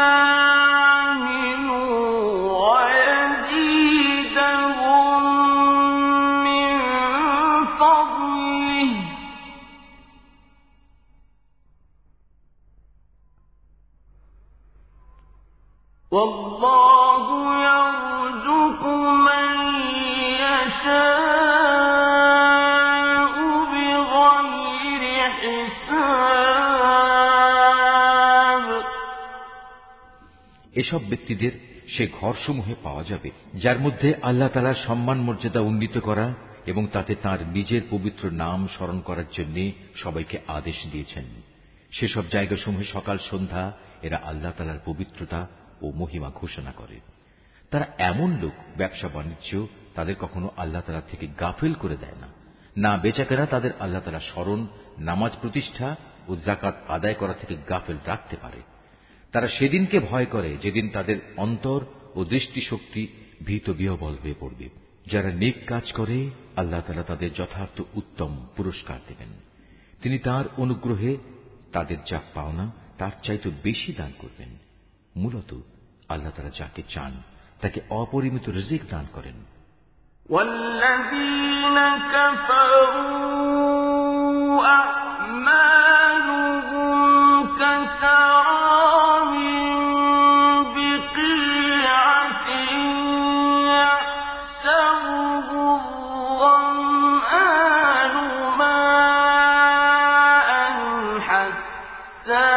والله يرزق من يشاء بغير حساب এসব ব্যক্তিদের সে ঘরসমূহে পাওয়া যাবে যার মধ্যে আল্লাহ তাআলার সম্মান মর্যাদা উন্নীত করা এবং তাতে তার নিজের পবিত্র নাম স্মরণ করার জন্য সবাইকে আদেশ দিয়েছেন। সেসব জায়গাসমূহে সকাল সন্ধ্যা এরা আল্লাহ তাআলার পবিত্রতা ও মহিমা ঘোষণা করে। তারা এমন লোক, ব্যবসা বাণিজ্য তাদের কখনো আল্লাহ তাআলা থেকে গাফিল করে দেয় না, না বেচাকেনা তাদের আল্লাহ তাআলা স্মরণ, নামাজ প্রতিষ্ঠা ও যাকাত আদায় করা থেকে গাফিল রাখতে পারে। তারা সেদিনকে ভয় করে যেদিন তাদের অন্তর ও দৃষ্টিশক্তি ভীত বিহ্বল হয়ে পড়বে। যারা নেক কাজ করে আল্লাহ তাআলা তাদের যথার্থ উত্তম পুরস্কার দেবেন। তিনি তার অনুগ্রহে তাদের যা পাওনা তার চাইতে বেশি দান করবেন। মূলত আল্লাহ তাআলা যাকে চান তাকে অপরিমিত রিজিক দান করেন। والذين كفروا أعمالهم كسراب بقيعة يحسبه الظمآن ماء حتى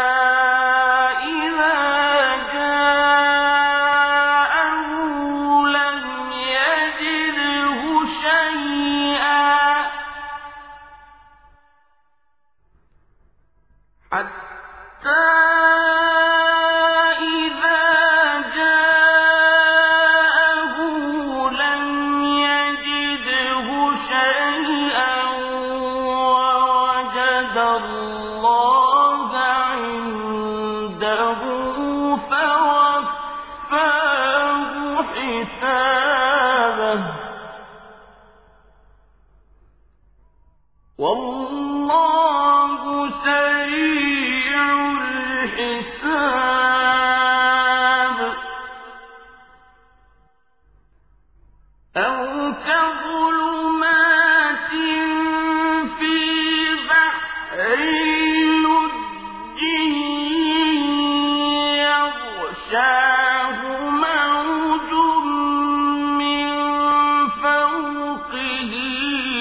والله سريع الحساب أو كظلمات في بحر لجي يغشاه موج من فوقه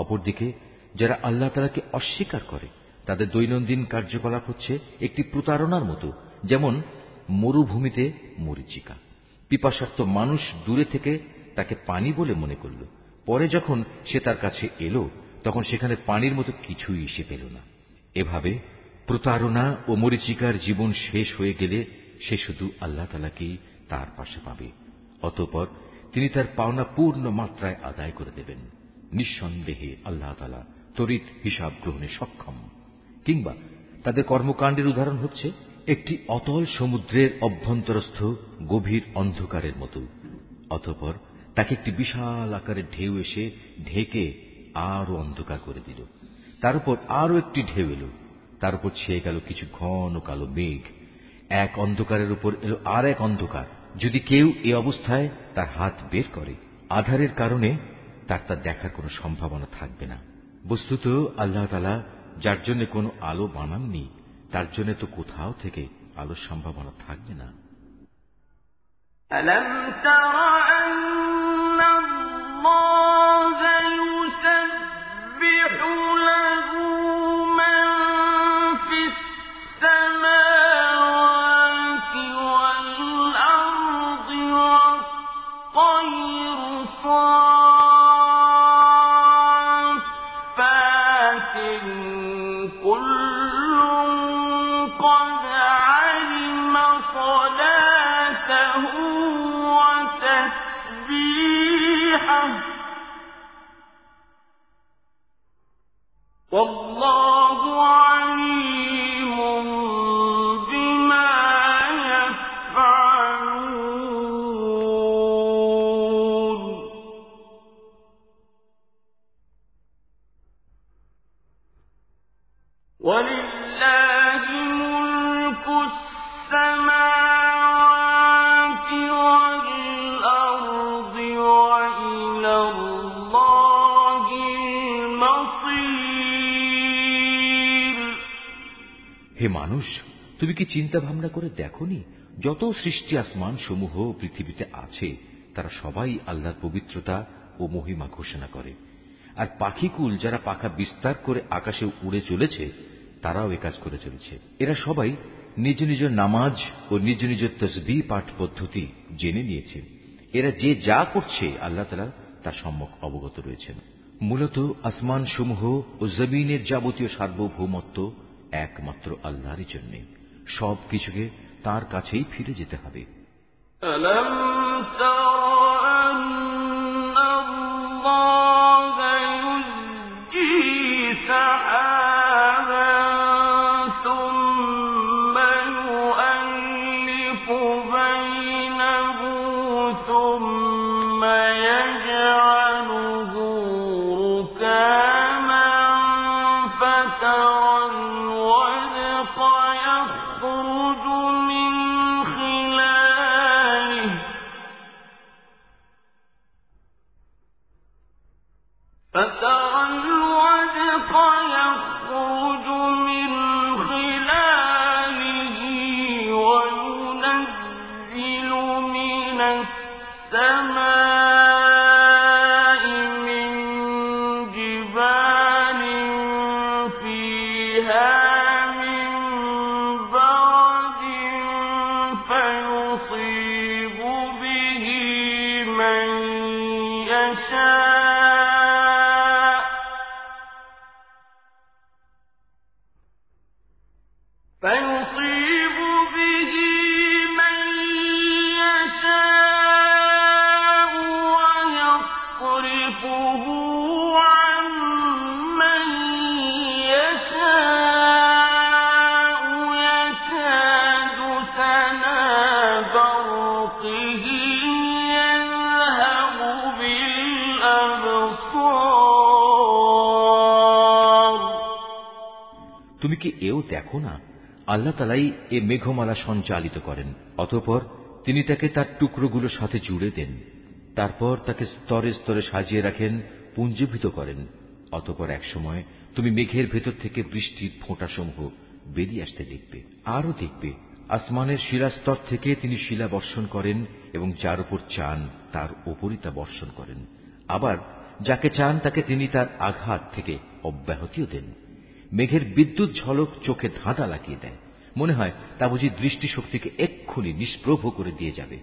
অপরদিকে যারা আল্লাহ তাআলাকে অস্বীকার করে তাদের দৈনন্দিন কার্যকলাপ হচ্ছে একটি প্রতারণার মতো, যেমন মরুভূমিতে মরীচিকা। পিপাসার্ত মানুষ দূরে থেকে তাকে পানি বলে মনে করল, পরে যখন সে তার কাছে এলো তখন সেখানে পানির মতো কিছুই সে পেল না। এভাবে প্রতারণা ও মরীচিকার জীবন শেষ হয়ে গেলে সে শুধু আল্লাহ তাআলাকেই তার পাশে পাবে। অতঃপর তিনি তার পাওনা পূর্ণ মাত্রায় আদায় করে দেবেন। নিঃসন্দেহে আল্লাহ তাআলা তড়িৎ হিসাব গ্রহণে সক্ষম। কিংবা তাদের কর্মকাণ্ডের উদাহরণ হচ্ছে একটি অতল সমুদ্রের অভ্যন্তরস্থ গভীর অন্ধকারের মতো। অতঃপর তাকে একটি বিশাল আকারের ঢেউ এসে ঢেকে আরো অন্ধকার করে দিল। তার উপর আরো একটি ঢেউ এলো, তার উপর ছেয়ে গেল কিছু ঘন কালো মেঘ। এক অন্ধকারের উপর এলো আর এক অন্ধকার। যদি কেউ এই অবস্থায় তার হাত বের করে, আঁধারের কারণে তার তা দেখার কোনো সম্ভাবনা থাকবে না। বস্তুত আল্লাহ তাআলা যার জন্য কোনো আলো বানাননি তার জন্য তো কোথাও থেকে আলোর সম্ভাবনা থাকবে না। ألم تر أن الله يسبح له من في السماوات والأرض والطير صافات كل قد علم صلاته وتسبيحه والله عليم بما يفعلون ولله ملك السماوات والأرض وإلى الله المصير। হে মানুষ, তুমি কি চিন্তা ভাবনা করে দেখোনি যত সৃষ্টি আসমান সমূহ পৃথিবীতে আছে তারা সবাই আল্লাহর পবিত্রতা ও মহিমা ঘোষণা করে। আর পাখিকুল যারা পাখা বিস্তার করে আকাশে উড়ে চলেছে তারাও এ কাজ করে চলেছে। এরা সবাই নিজ নিজ নামাজ ও নিজ নিজ তসবিহ পাঠ পদ্ধতি জেনে নিয়েছে। এরা যে যা করছে আল্লাহ তাআলা তার সম্যক অবগত রয়েছেন। মূলত আসমান সমূহ ও জমিনের যাবতীয় সার্বভৌমত্ব একমাত্র আল্লাহরই জন্য। সব কিছুকে তার কাছেই ফিরে যেতে হবে। ألم تر أن الله يزجي سحابا ثم يؤلف بينه ثم يجعله ركاما فترى الودق يخرج من خلاله وينزل من السماء من جبال فيها من برد فيصيب به من يشاء ويصرفه عن من يشاء يكاد سنا برقه يذهب بالأبصار। তুমি কি এও দেখো না আল্লাহ তাআলাই এ মেঘমালা সঞ্চালিত করেন, অতঃপর তিনি তাকে তার টুকরোগুলোর সাথে জুড়ে দেন, তারপর তাকে স্তরে স্তরে সাজিয়ে রাখেন, পুঞ্জীভূত করেন। অতঃপর একসময় তুমি মেঘের ভেতর থেকে বৃষ্টির ফোঁটাসমূহ বেরিয়ে আসতে দেখবে। আরও দেখবে আসমানের শিলাস্তর থেকে তিনি শিলা বর্ষণ করেন এবং যার উপর চান তার উপরই তা বর্ষণ করেন। আবার যাকে চান তাকে তিনি তার আঘাত থেকে অব্যাহতিও দেন। মেঘের বিদ্যুৎ ঝলক চোখে ধাঁধা লাগিয়ে দেয়, মনে হয় তা বুঝি দৃষ্টিশক্তিকে এক্ষুনি নিষ্প্রভ করে দিয়ে যাবে।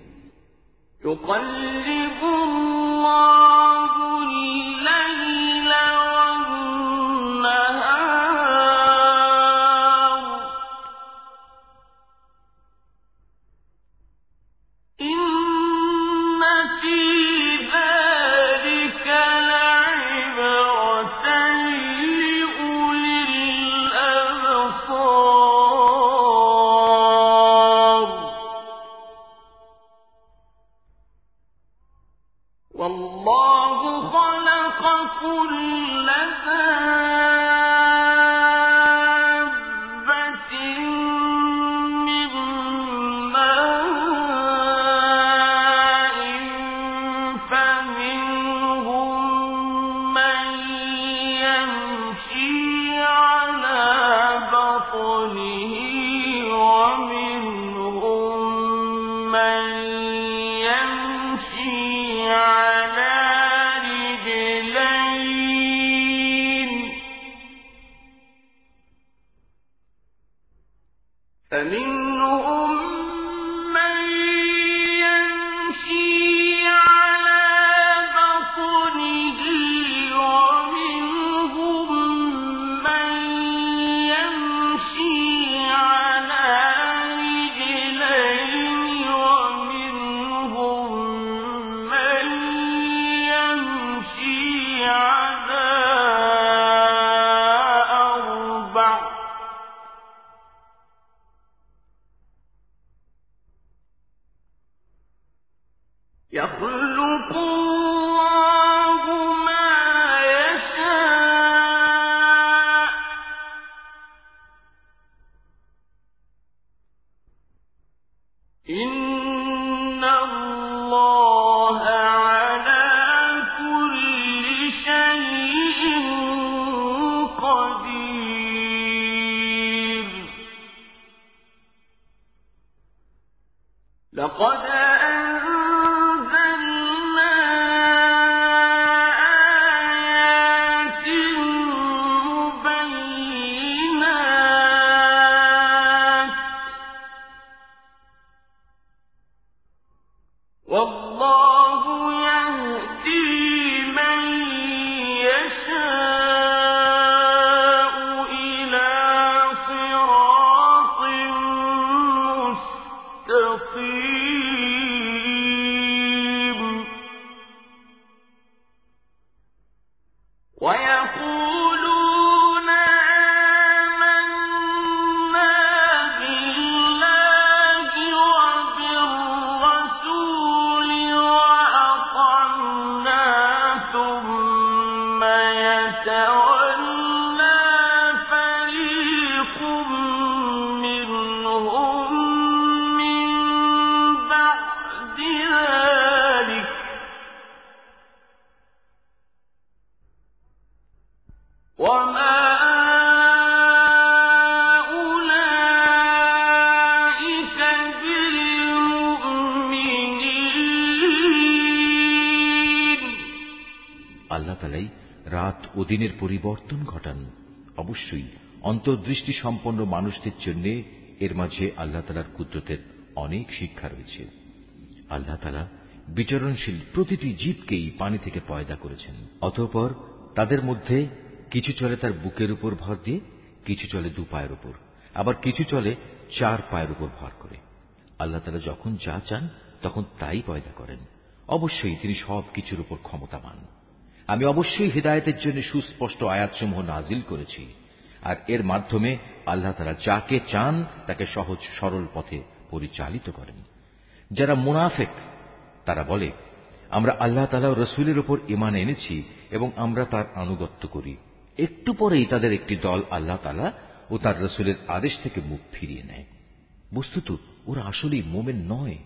দিনের পরিবর্তন ঘটান। অবশ্যই অন্তর্দৃষ্টি সম্পন্ন মানুষদের জন্য এর মাঝে আল্লাহ তাআলার কুদরতের অনেক শিক্ষা রয়েছে। আল্লাহ তাআলা বিচরণশীল প্রতিটি জীবকেই পানি থেকে পয়দা করেছেন। অতঃপর তাদের মধ্যে কিছু চলে তার বুকের উপর ভর দিয়ে, কিছু চলে দু পায়ের উপর, আবার কিছু চলে চার পায়ের উপর ভর করে। আল্লাহ তাআলা যখন যা চান তখন তাই পয়দা করেন। অবশ্যই তিনি সবকিছুর উপর ক্ষমতাবান। আমি অবশ্যই হিদায়াতের জন্য সুস্পষ্ট আয়াতসমূহ নাজিল করেছি, আর এর মাধ্যমে আল্লাহ তাআলা যাকে চান তাকে সহজ সরল পথে পরিচালিত করেন। যারা মুনাফিক তারা বলে, আমরা আল্লাহ তাআলা ও রাসূলের উপর ঈমান এনেছি এবং আমরা তার আনুগত্য করি। একটু পরেই তাদের একটি দল আল্লাহ তাআলা ও তার রাসূলের আদেশ থেকে মুখ ফিরিয়ে নেয়। বস্তুত ওরা আসলেই মুমিন নয়।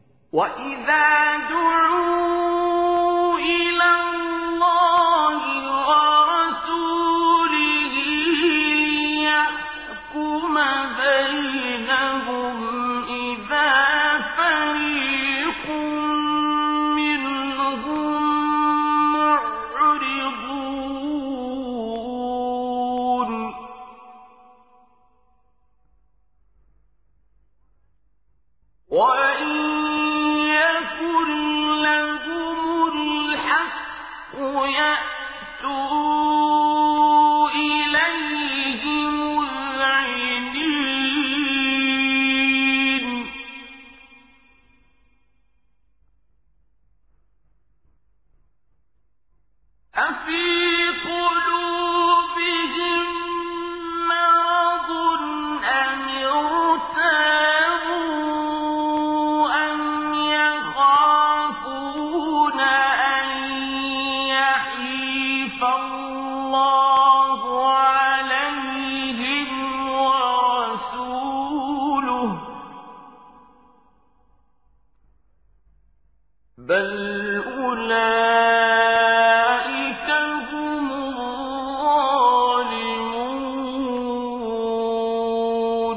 وَإِذَا دُعُوا إِلَى اللَّهِ وَرَسُولِهِ لِيَحْكُمَ بَيْنَهُمْ إِذَا فَرِيقٌ مِّنْهُم مُّعْرِضُونَ بل أولئك هم الظالمون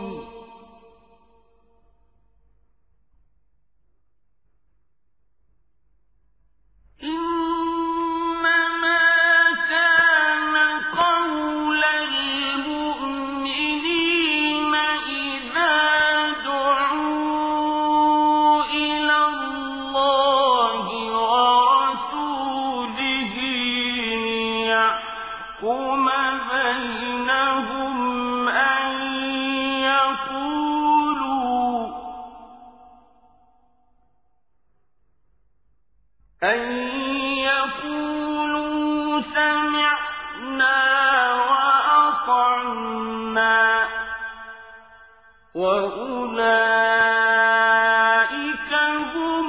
أن يقولوا سمعنا وأطعنا وأولئك هم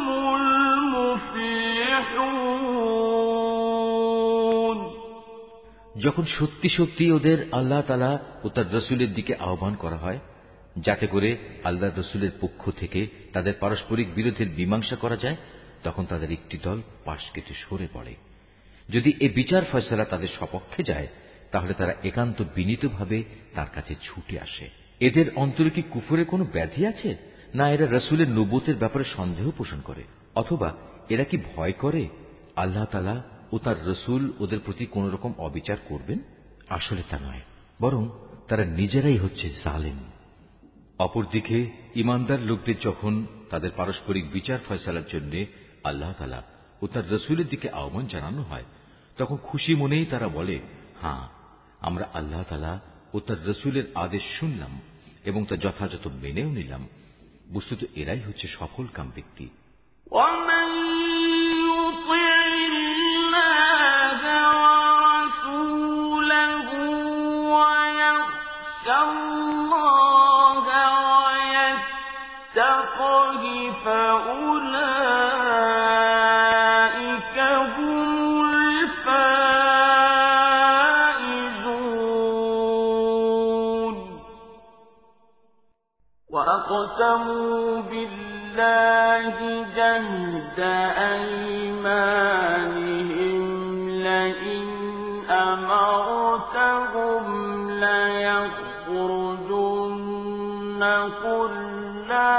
المفلحون যখন সত্যি সত্যি ওদের আল্লাহ তাআলা ও তার রাসূলের দিকে আহ্বান করা হয় যাতে করে আল্লাহর রাসূলের পক্ষ থেকে তাদের পারস্পরিক বিরোধের মীমাংসা করা যায়, তখন তাদের একটি দল পাশ কেটে সরে পড়ে। যদি এ বিচার ফয়সালা তাদের সপক্ষে যায় তাহলে তারা একান্ত বিনীতভাবে তার কাছে ছুটে আসে। এদের অন্তরে কি কুফরে কোনো ব্যাধি আছে, না এরা রাসূলের নবুয়তের ব্যাপারে সন্দেহ পোষণ করে, অথবা এরা কি ভয় করে আল্লাহ তাআলা ও তার রাসূল ওদের প্রতি কোন রকম অবিচার করবেন? আসলে তা নয়, বরং তারা নিজেরাই হচ্ছে জালেম। অপরদিকে ঈমানদার লোকদের যখন তাদের পারস্পরিক বিচার ফয়সালার জন্য আল্লাহ তাআলা ও তার রাসূলের দিকে আহ্বান জানানো হয়, তখন খুশি মনেই তারা বলে, হ্যাঁ, আমরা আল্লাহ তাআলা ও তার রাসূলের আদেশ শুনলাম এবং তা যথাযথ মেনেও নিলাম। বস্তুত এরাই হচ্ছে সফলকাম ব্যক্তি। فأولئك هم الفائزون وأقسموا بالله جهد أيمانهم لئن أمرتهم ليخرجن قل لا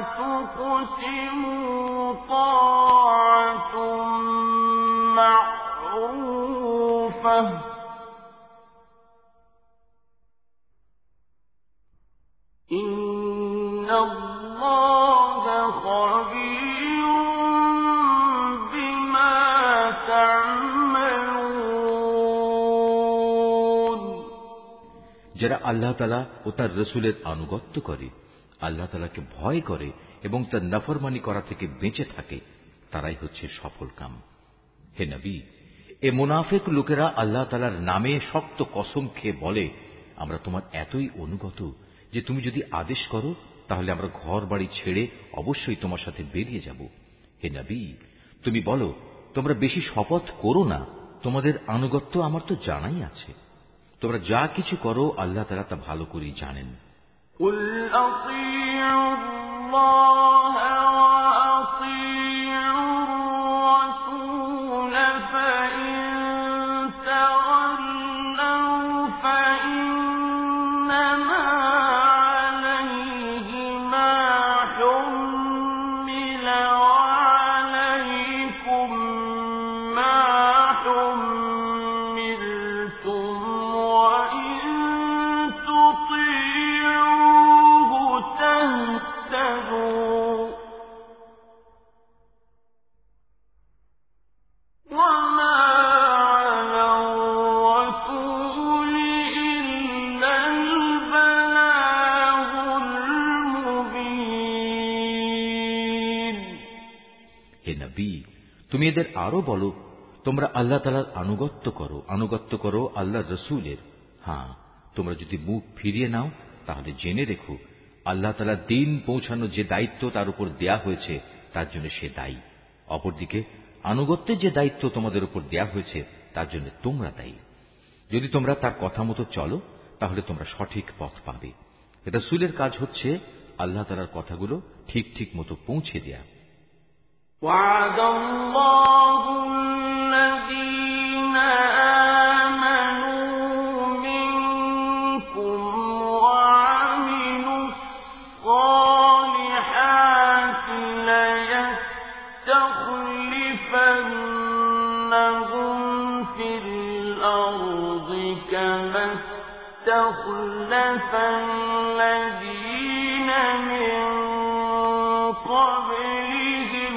تقسموا طاعة معروفة إن الله خبير بما تعملون যারা আল্লাহ তাআলা ও তার রাসূলের আনুগত্য করে, আল্লাহ তাআলাকে ভয় করে এবং তার নাফরমানি করা থেকে বেঁচে থাকে, তারাই হচ্ছে সফলকাম। হে নবী, এ মুনাফিক লোকেরা আল্লাহ তাআলার নামে শক্ত কসম খেয়ে বলে, আমরা তোমার এতই অনুগত যে তুমি যদি আদেশ করো তাহলে আমরা ঘর বাড়ি ছেড়ে অবশ্যই তোমার সাথে বেরিয়ে যাব। হে নবী, তুমি বলো, তোমরা বেশি শপথ করো না, তোমাদের আনুগত্য আমার তো জানাই আছে। তোমরা যা কিছু করো আল্লাহ তাআলা তা ভালো করেই জানেন। قل أطيعوا الله وأطيعوا الرسول فإن تولوا فإنما عليه ما حمل وعليكم ما حملتم وإن تطيعوه تهتدوا وما على الرسول إلا البلاغ المبين হে নবী, তুমি এদের আরো বলো, তোমরা আল্লাহ তাআলার আনুগত্য করো আল্লাহর রাসূলের। হ্যাঁ, তোমরা যদি মুখ ফিরিয়ে নাও তাহলে জেনে রেখো, আল্লাহ তাআলা দ্বীন পৌঁছানোর যে দায়িত্ব তার উপর দেয়া হয়েছে তার জন্য সে দায়ী। অপরদিকে আনুগত্যের যে দায়িত্ব তোমাদের উপর দেয়া হয়েছে তার জন্য তোমরা দায়ী। যদি তোমরা তার কথা মতো চলো তাহলে তোমরা সঠিক পথ পাবে। রাসূলের কাজ হচ্ছে আল্লাহ তাআলার কথাগুলো ঠিক ঠিক মতো পৌঁছে দেয়া। وعد الله الذين آمنوا منكم وعملوا الصالحات ليستخلفنهم في الأرض كما استخلف الذين من قبلهم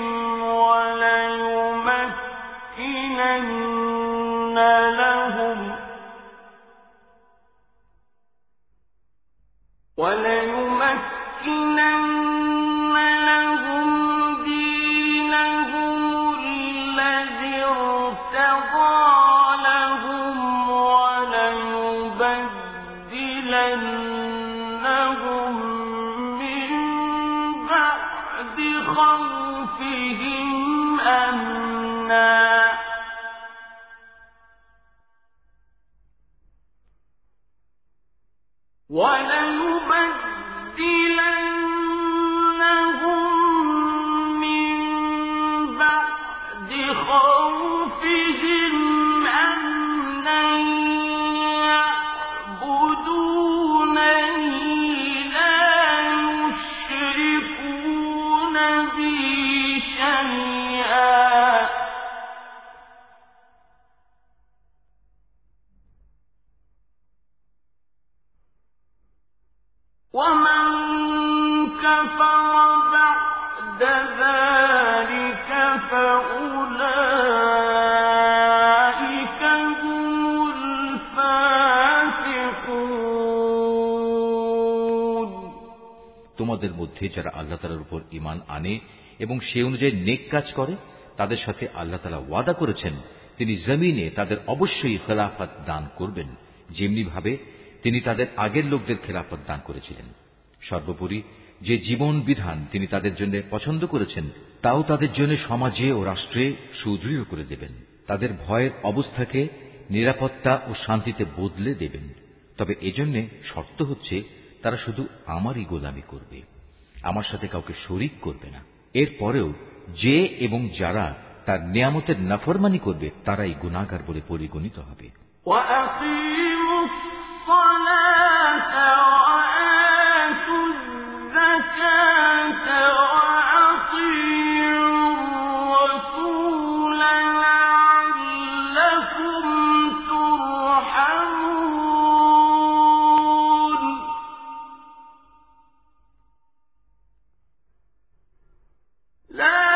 وليمكنن لهم دينهم الذي ارتضى لهم وليبدلنهم من بعد خوفهم أمنا يعبدونني لا يشركون بي شيئا ومن كفر بعد ذلك فأولئك هم الفاسقون তোমাদের মধ্যে যারা আল্লাহ তাআলার উপর ঈমান আনে এবং সে অনুযায়ী নেক কাজ করে তাদের সাথে আল্লাহ তাআলা ওয়াদা করেছেন তিনি জমিনে তাদের অবশ্যই খেলাফত দান করবেন যেমনি ভাবে তিনি তাদের আগের লোকদের খেলাফত দান করেছিলেন সর্বোপরি যে জীবন বিধান তিনি তাদের জন্য পছন্দ করেছেন তাও তাদের জন্য সমাজে ও রাষ্ট্রে সুদৃঢ় করে দেবেন তাদের ভয়ের অবস্থাকে নিরাপত্তা ও শান্তিতে বদলে দেবেন তবে এজন্য শর্ত হচ্ছে তারা শুধু আমারই গোলামি করবে আমার সাথে কাউকে শরীক করবে না এরপরেও যে এবং যারা তার নিয়ামতের নাফরমানি করবে তারাই গুনাহগার বলে পরিগণিত হবে وأقيموا الصلاة وآتوا الزكاة وأطيعوا الرسول لعلكم ترحمون لا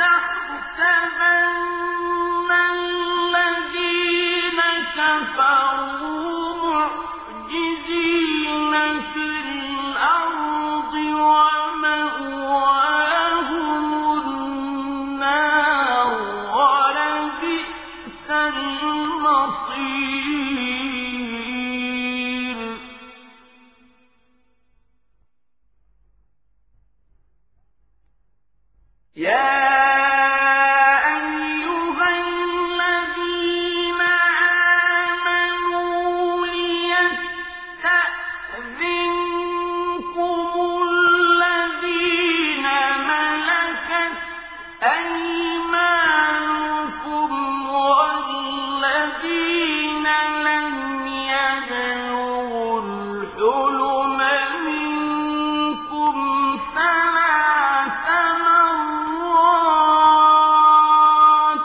تحسبن الذين كفروا معجزين في الأرض ومأواهم النار ولبئس المصير يا أيها الذين آمنوا ليستأذنكم الذين ملكت أيمانكم والذين لم يبلغوا الحلم منكم ثلاث مرات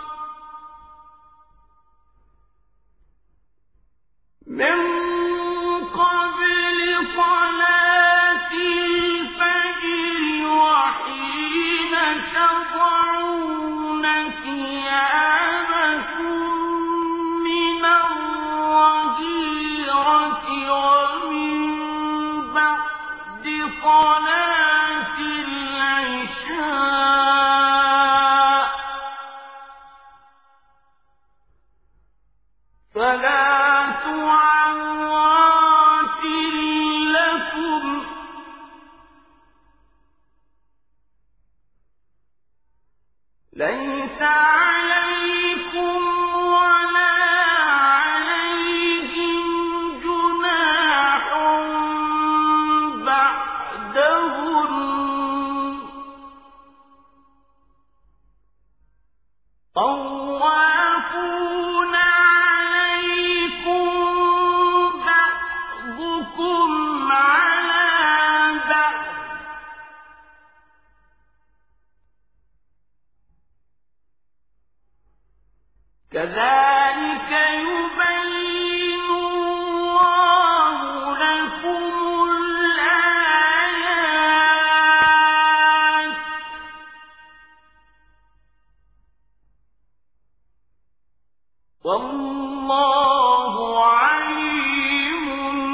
من قبل صلاة الفجر وحين تضعون ثيابكم من الظهيرة ومن بعد صلاة العشاء صلاة عورات لكم ليس عليكم ولا عليهم جناح بعدهن طوافون عليكم بعضكم على بعض كذلك يبين الله لكم الآيات والله عليم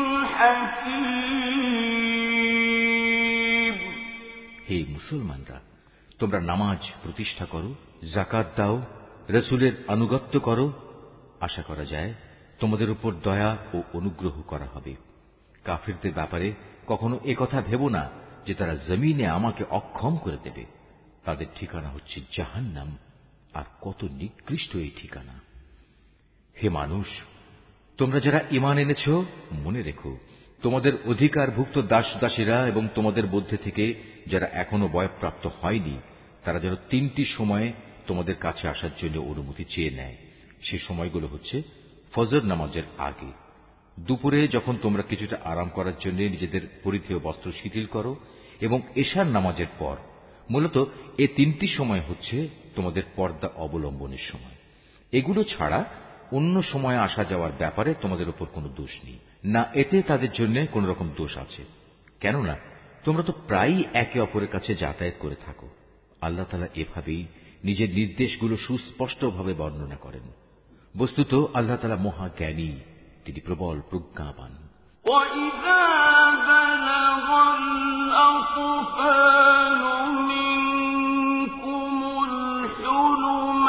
حكيم। হে মুসলমানরা, তোমরা নামাজ প্রতিষ্ঠা করো, যাকাত দাও, রাসূলের আনুগত্য করো। আশা করা যায় তোমাদের উপর দয়া ও অনুগ্রহ করা হবে। কাফিরদের ব্যাপারে কখনো একথা ভেবো না যে তারা জমিনে আমাকে অক্ষম করে দেবে। তাদের ঠিকানা হচ্ছে জাহান্নাম, আর কত নিকৃষ্ট এই ঠিকানা। হে মানুষ, তোমরা যারা ঈমান এনেছ, মনে রেখো তোমাদের অধিকারভুক্ত দাস দাসীরা এবং তোমাদের মধ্যে থেকে যারা এখনো বয়ঃপ্রাপ্ত হয়নি, তারা যেন 3টি সময়ে তোমাদের কাছে আসার জন্য অনুমতি চেয়ে নেয়। সে সময়গুলো হচ্ছে ফজর নামাজের আগে, দুপুরে যখন তোমরা কিছুটা আরাম করার জন্য নিজেদের পরিধেয় বস্ত্র শিথিল করো, এবং এশার নামাজের পর। মূলত এই 3টি সময় হচ্ছে তোমাদের পর্দা অবলম্বনের সময়। এগুলো ছাড়া অন্য সময়ে আসা যাওয়ার ব্যাপারে তোমাদের উপর কোনো দোষ নেই, না এতে তাদের জন্য কোন রকম দোষ আছে, কেননা তোমরা তো প্রায়ই একে অপরের কাছে যাতায়াত করে থাকো। আল্লাহ তাআলা এভাবেই নিজের নির্দেশগুলো সুস্পষ্টভাবে বর্ণনা করেন। বস্তুত আল্লাহ তাআলা মহাজ্ঞানী, তিনি প্রবল প্রজ্ঞাবান। وَإِذَا بَلَغَ الْأَطْفَالُ مِنكُمُ الْحُلُمَ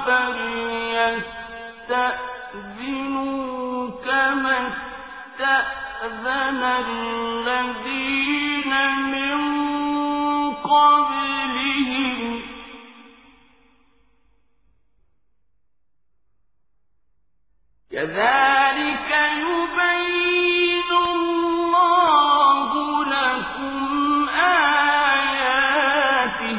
فَلْيَسْتَأْذِنُوا كَمَا اسْتَأْذَنَ الَّذِينَ مِن قَبْلِهِمْ كَذَلِكَ يُبَيِّنُ اللَّهُ لَكُمْ آيَاتِهِ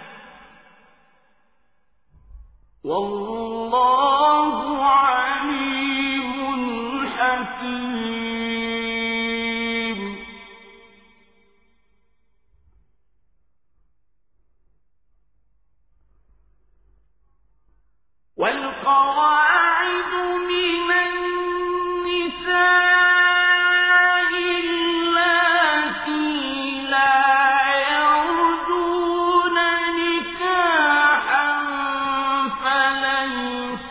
وَاللَّهُ عَلِيمٌ حَكِيمٌ والقواعد من النساء اللاتي لا يرجون نكاحا فليس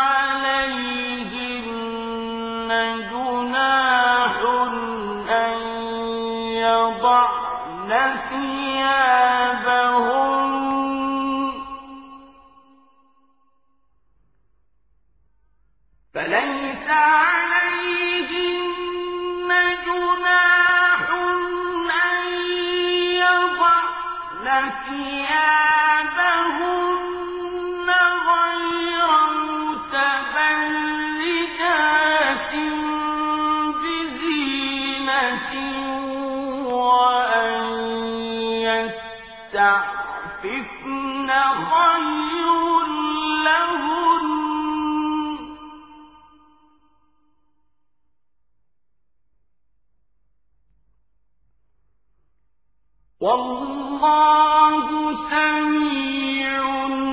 عليهن جناح أن يضعن ثيابهن فليس عليهن جناح أن يضعن ثيابهن غير متبرجات بزينة وأن يستعففن خير لهن والله سميع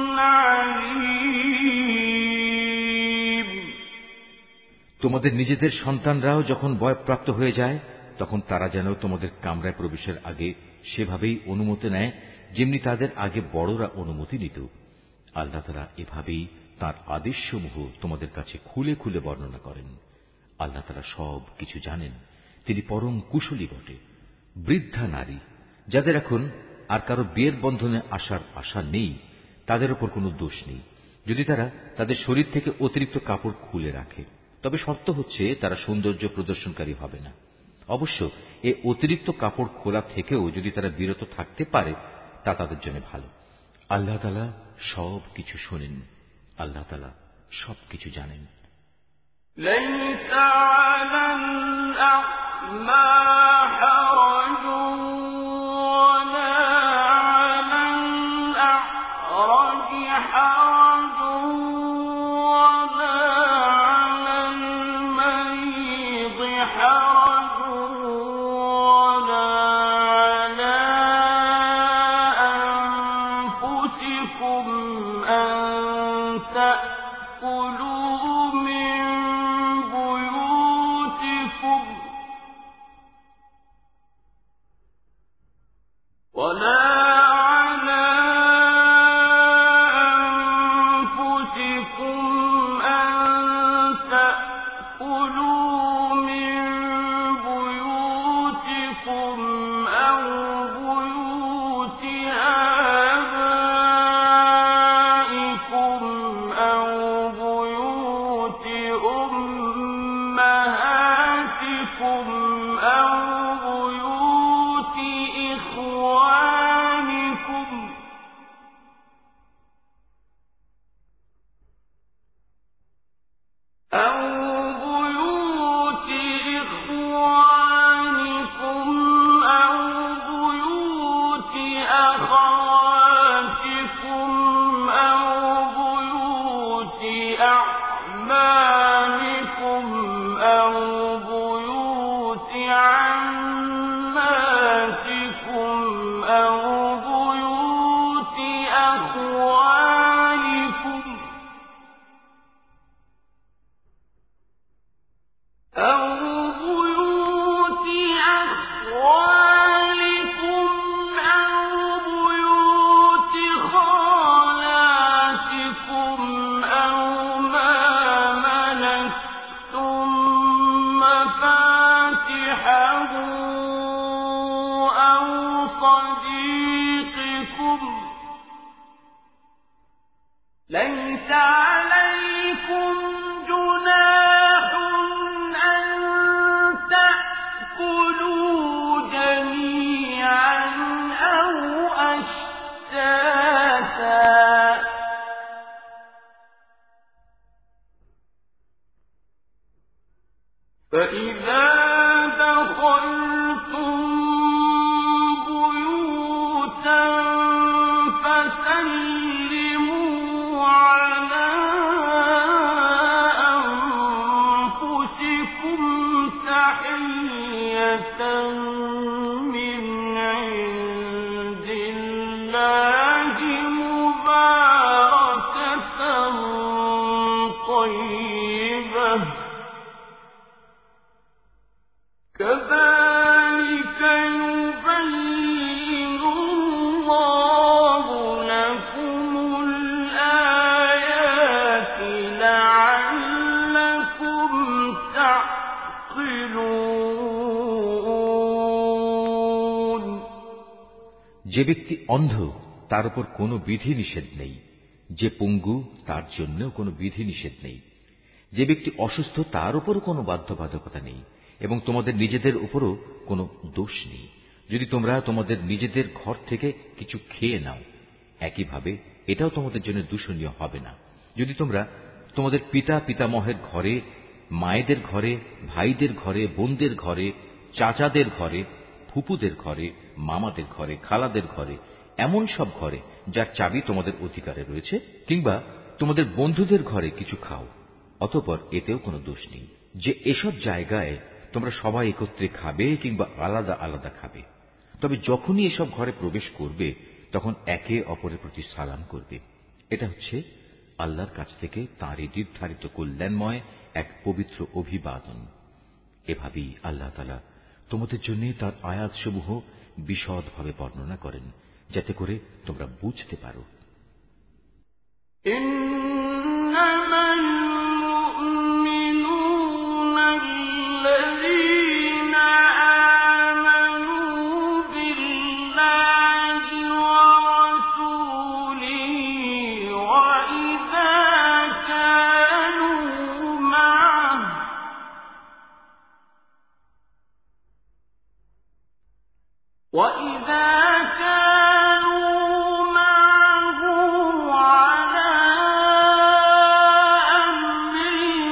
عليم। তোমাদের নিজেদের সন্তানরাও যখন বয়ঃপ্রাপ্ত হয়ে যায়, তখন তারা যেন তোমাদের কামরায় প্রবেশের আগে সেভাবেই অনুমতি নেয় যেমনি তাদের আগে বড়রা অনুমতি নিত। আল্লাহ তাআলা এভাবেই তাঁর আদেশসমূহ তোমাদের কাছে খুলে খুলে বর্ণনা করেন। আল্লাহ তাআলা সব কিছু জানেন, তিনি পরম কুশলী বটে। বৃদ্ধা নারী যাদের এখন আর কারো বিয়ের বন্ধনে আসার আশা নেই, তাদের উপর কোনো দোষ নেই যদি তারা তাদের শরীর থেকে অতিরিক্ত কাপড় খুলে রাখে। তবে শর্ত হচ্ছে তারা সৌন্দর্য প্রদর্শনকারী হবে না। অবশ্য এ অতিরিক্ত কাপড় খোলা থেকেও যদি তারা বিরত থাকতে পারে, তা তাদের জন্য ভালো। আল্লাহ তাআলা সব কিছু শোনেন, আল্লাহ তাআলা সব কিছু জানেন। ليس على الأعمى حرج ولا على الأعرج حرج ليس عليكم جناح أن تأكلوا جميعا أو أشتاتا فإذا دخلتم بيوتا فسلموا على أنفسكم تحية من عند الله مباركة طيبة كذلك يبين الله لكم الآيات لعلكم تعقلون যে ব্যক্তি অন্ধ তার উপর কোনো বিধি নিষেধ নেই, যে পঙ্গু তার জন্যও কোনো বিধি নিষেধ নেই, যে ব্যক্তি অসুস্থ তার উপরও কোনো বাধ্যবাধকতা নেই এবং তোমাদের নিজেদের উপরও কোনো দোষ নেই যদি তোমরা তোমাদের নিজেদের ঘর থেকে কিছু খেয়ে নাও। একইভাবে এটাও তোমাদের জন্য দূষণীয় হবে না যদি তোমরা তোমাদের পিতা পিতামহের ঘরে, মায়েদের ঘরে, ভাইদের ঘরে, বোনদের ঘরে, চাচাদের ঘরে, ফুপুদের ঘরে, মামাদের ঘরে, খালাদের ঘরে, এমন সব ঘরে যার চাবি তোমাদের অধিকারে রয়েছে, কিংবা তোমাদের বন্ধুদের ঘরে কিছু খাও, অতঃপর এতেও কোনো দোষ নেই যে এসব জায়গায় তোমরা সবাই একত্রে খাবে কিংবা আলাদা আলাদা খাবে। তবে যখনই এসব ঘরে প্রবেশ করবে তখন একে অপরের প্রতি সালাম করবে। এটা হচ্ছে আল্লাহর কাছ থেকে তাঁরই নির্ধারিত কল্যাণময় এক পবিত্র অভিবাদন। এভাবেই আল্লাহ তাআলা তোমাদের জন্য তার আয়াতসমূহ বিশদভাবে বর্ণনা করেন যাতে করে তোমরা বুঝতে পারো। وَإِذَا كَانُوا مَعَهُ عَلَىٰ أَمْرٍ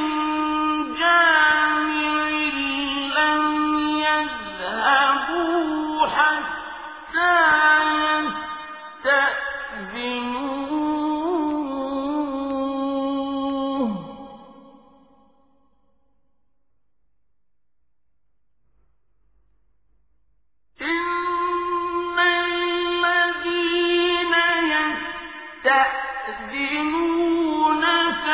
جَامِعٍ لَّمْ يَذْهَبُوا حَتَّىٰ يَسْتَأْذِنُوهُ ۚ يَسْتَأْذِنُونَكَ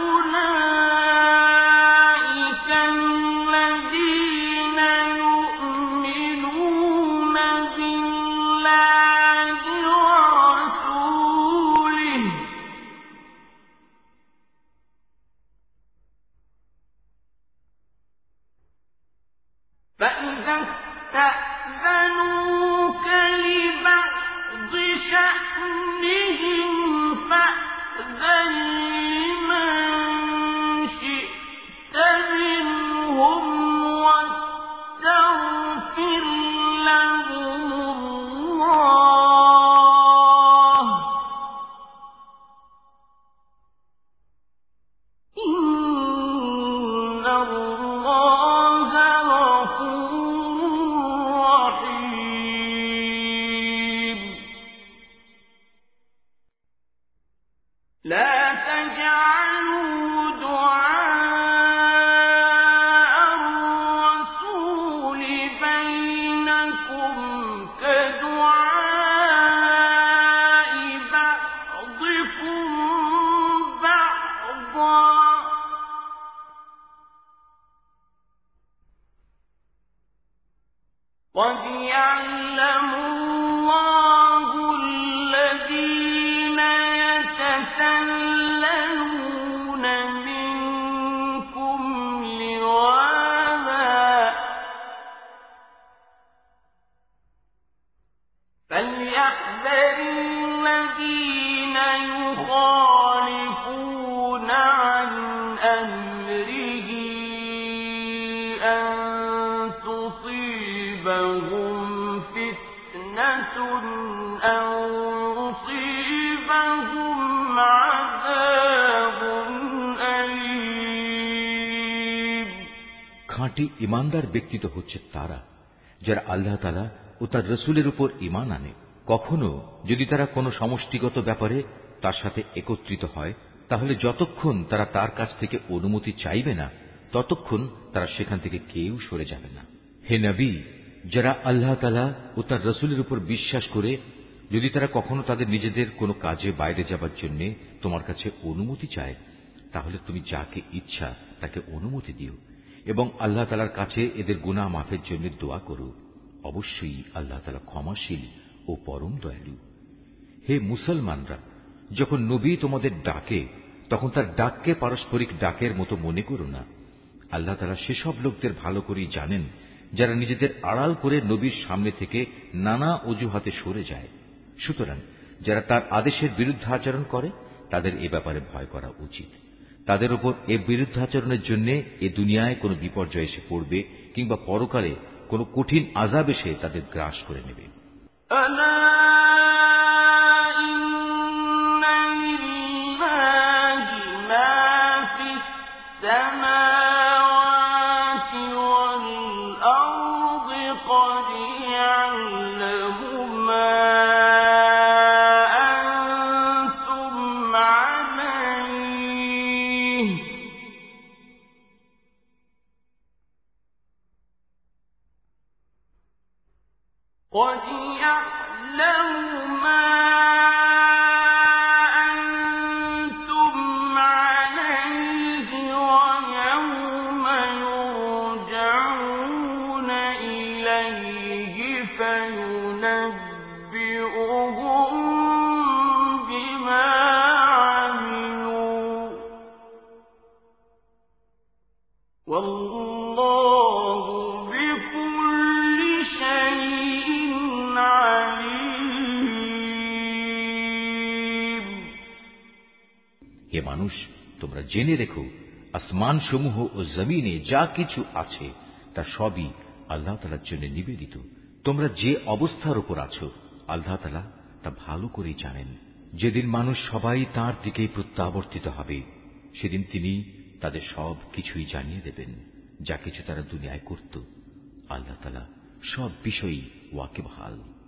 أُولَٰئِكَ الَّذِينَ يُؤْمِنُونَ بِاللَّهِ وَرَسُولِهِ ۚ فَإِذَا اسْتَأْذَنُوكَ لِبَعْضِ شَأْنِهِمْ فَأْذَن لِّمَن شِئْتَ مِنْهُمْ وَاسْتَغْفِرْ لَهُمُ اللَّهَ ۚ إِنَّ اللَّهَ غَفُورٌ رَّحِيمٌ. لا تجعلوا دعاء الرسول بينكم كدعاء بعضكم بعضا قد يعلم الله الذين يتسللون منكم لواذا فليحذر الذين يخالفون খাঁটি ইমানদার ব্যক্তি তো হচ্ছে তারা যারা আল্লাহ তাআলা ও তার রাসূলের উপর ঈমান আনে। কখনো যদি তারা কোনো সমষ্টিগত ব্যাপারে তার সাথে একত্রিত হয়, তাহলে যতক্ষণ তারা তার কাছ থেকে অনুমতি চাইবে না, ততক্ষণ তারা সেখান থেকে কেউ সরে যাবে না। হে নবী, যারা আল্লাহ তাআলা ও তার রাসূলের উপর বিশ্বাস করে যদি তারা কখনো তাদের নিজেদের কোনো কাজে বাইরে যাবার জন্য তোমার কাছে অনুমতি চায়, তাহলে তুমি যাকে ইচ্ছা তাকে অনুমতি দিও এবং আল্লাহ তাআলার কাছে এদের গুনাহ মাফের জন্য দোয়া করো। অবশ্যই আল্লাহ তাআলা ক্ষমাশীল ও পরম দয়ালু। হে মুসলমানরা, যখন নবী তোমাদের ডাকে, তখন তার ডাককে পারস্পরিক ডাকের মতো মনে করো না। আল্লাহ তাআলা সেসব লোকদের ভালো করেই জানেন যারা নিজেদের আড়াল করে নবীর সামনে থেকে নানা অজুহাতে সরে যায়। সুতরাং যারা তার আদেশের বিরুদ্ধাচরণ করে তাদের এ ব্যাপারে ভয় করা উচিত। তাদের উপর এ বিরুদ্ধাচরণের জন্য এ দুনিয়ায় কোনো বিপর্যয় এসে পড়বে কিংবা পরকালে কোনো কঠিন আযাব এসে তাদের গ্রাস করে নেবে। قد يعلم ما أنتم عليه ويوم يرجعون إليه فينبئهم بما عملوا والله بكل شيء عليم। হে মানুষ, তোমরা জেনে রেখো, আসমান সমূহ ও জমিনে যা কিছু আছে তা সবই আল্লাহ তাআলার জন্য নিবেদিত। তোমরা যে অবস্থার উপর আছো আল্লাহ তাআলা তা ভালো করেই জানেন। যেদিন মানুষ সবাই তাঁর দিকেই প্রত্যাবর্তিত হবে, সেদিন তিনি তাদের সব কিছুই জানিয়ে দেবেন, যা কিছু তারা দুনিয়ায় করত। আল্লাহ তাআলা সব বিষয়ই ওয়াকিবহাল।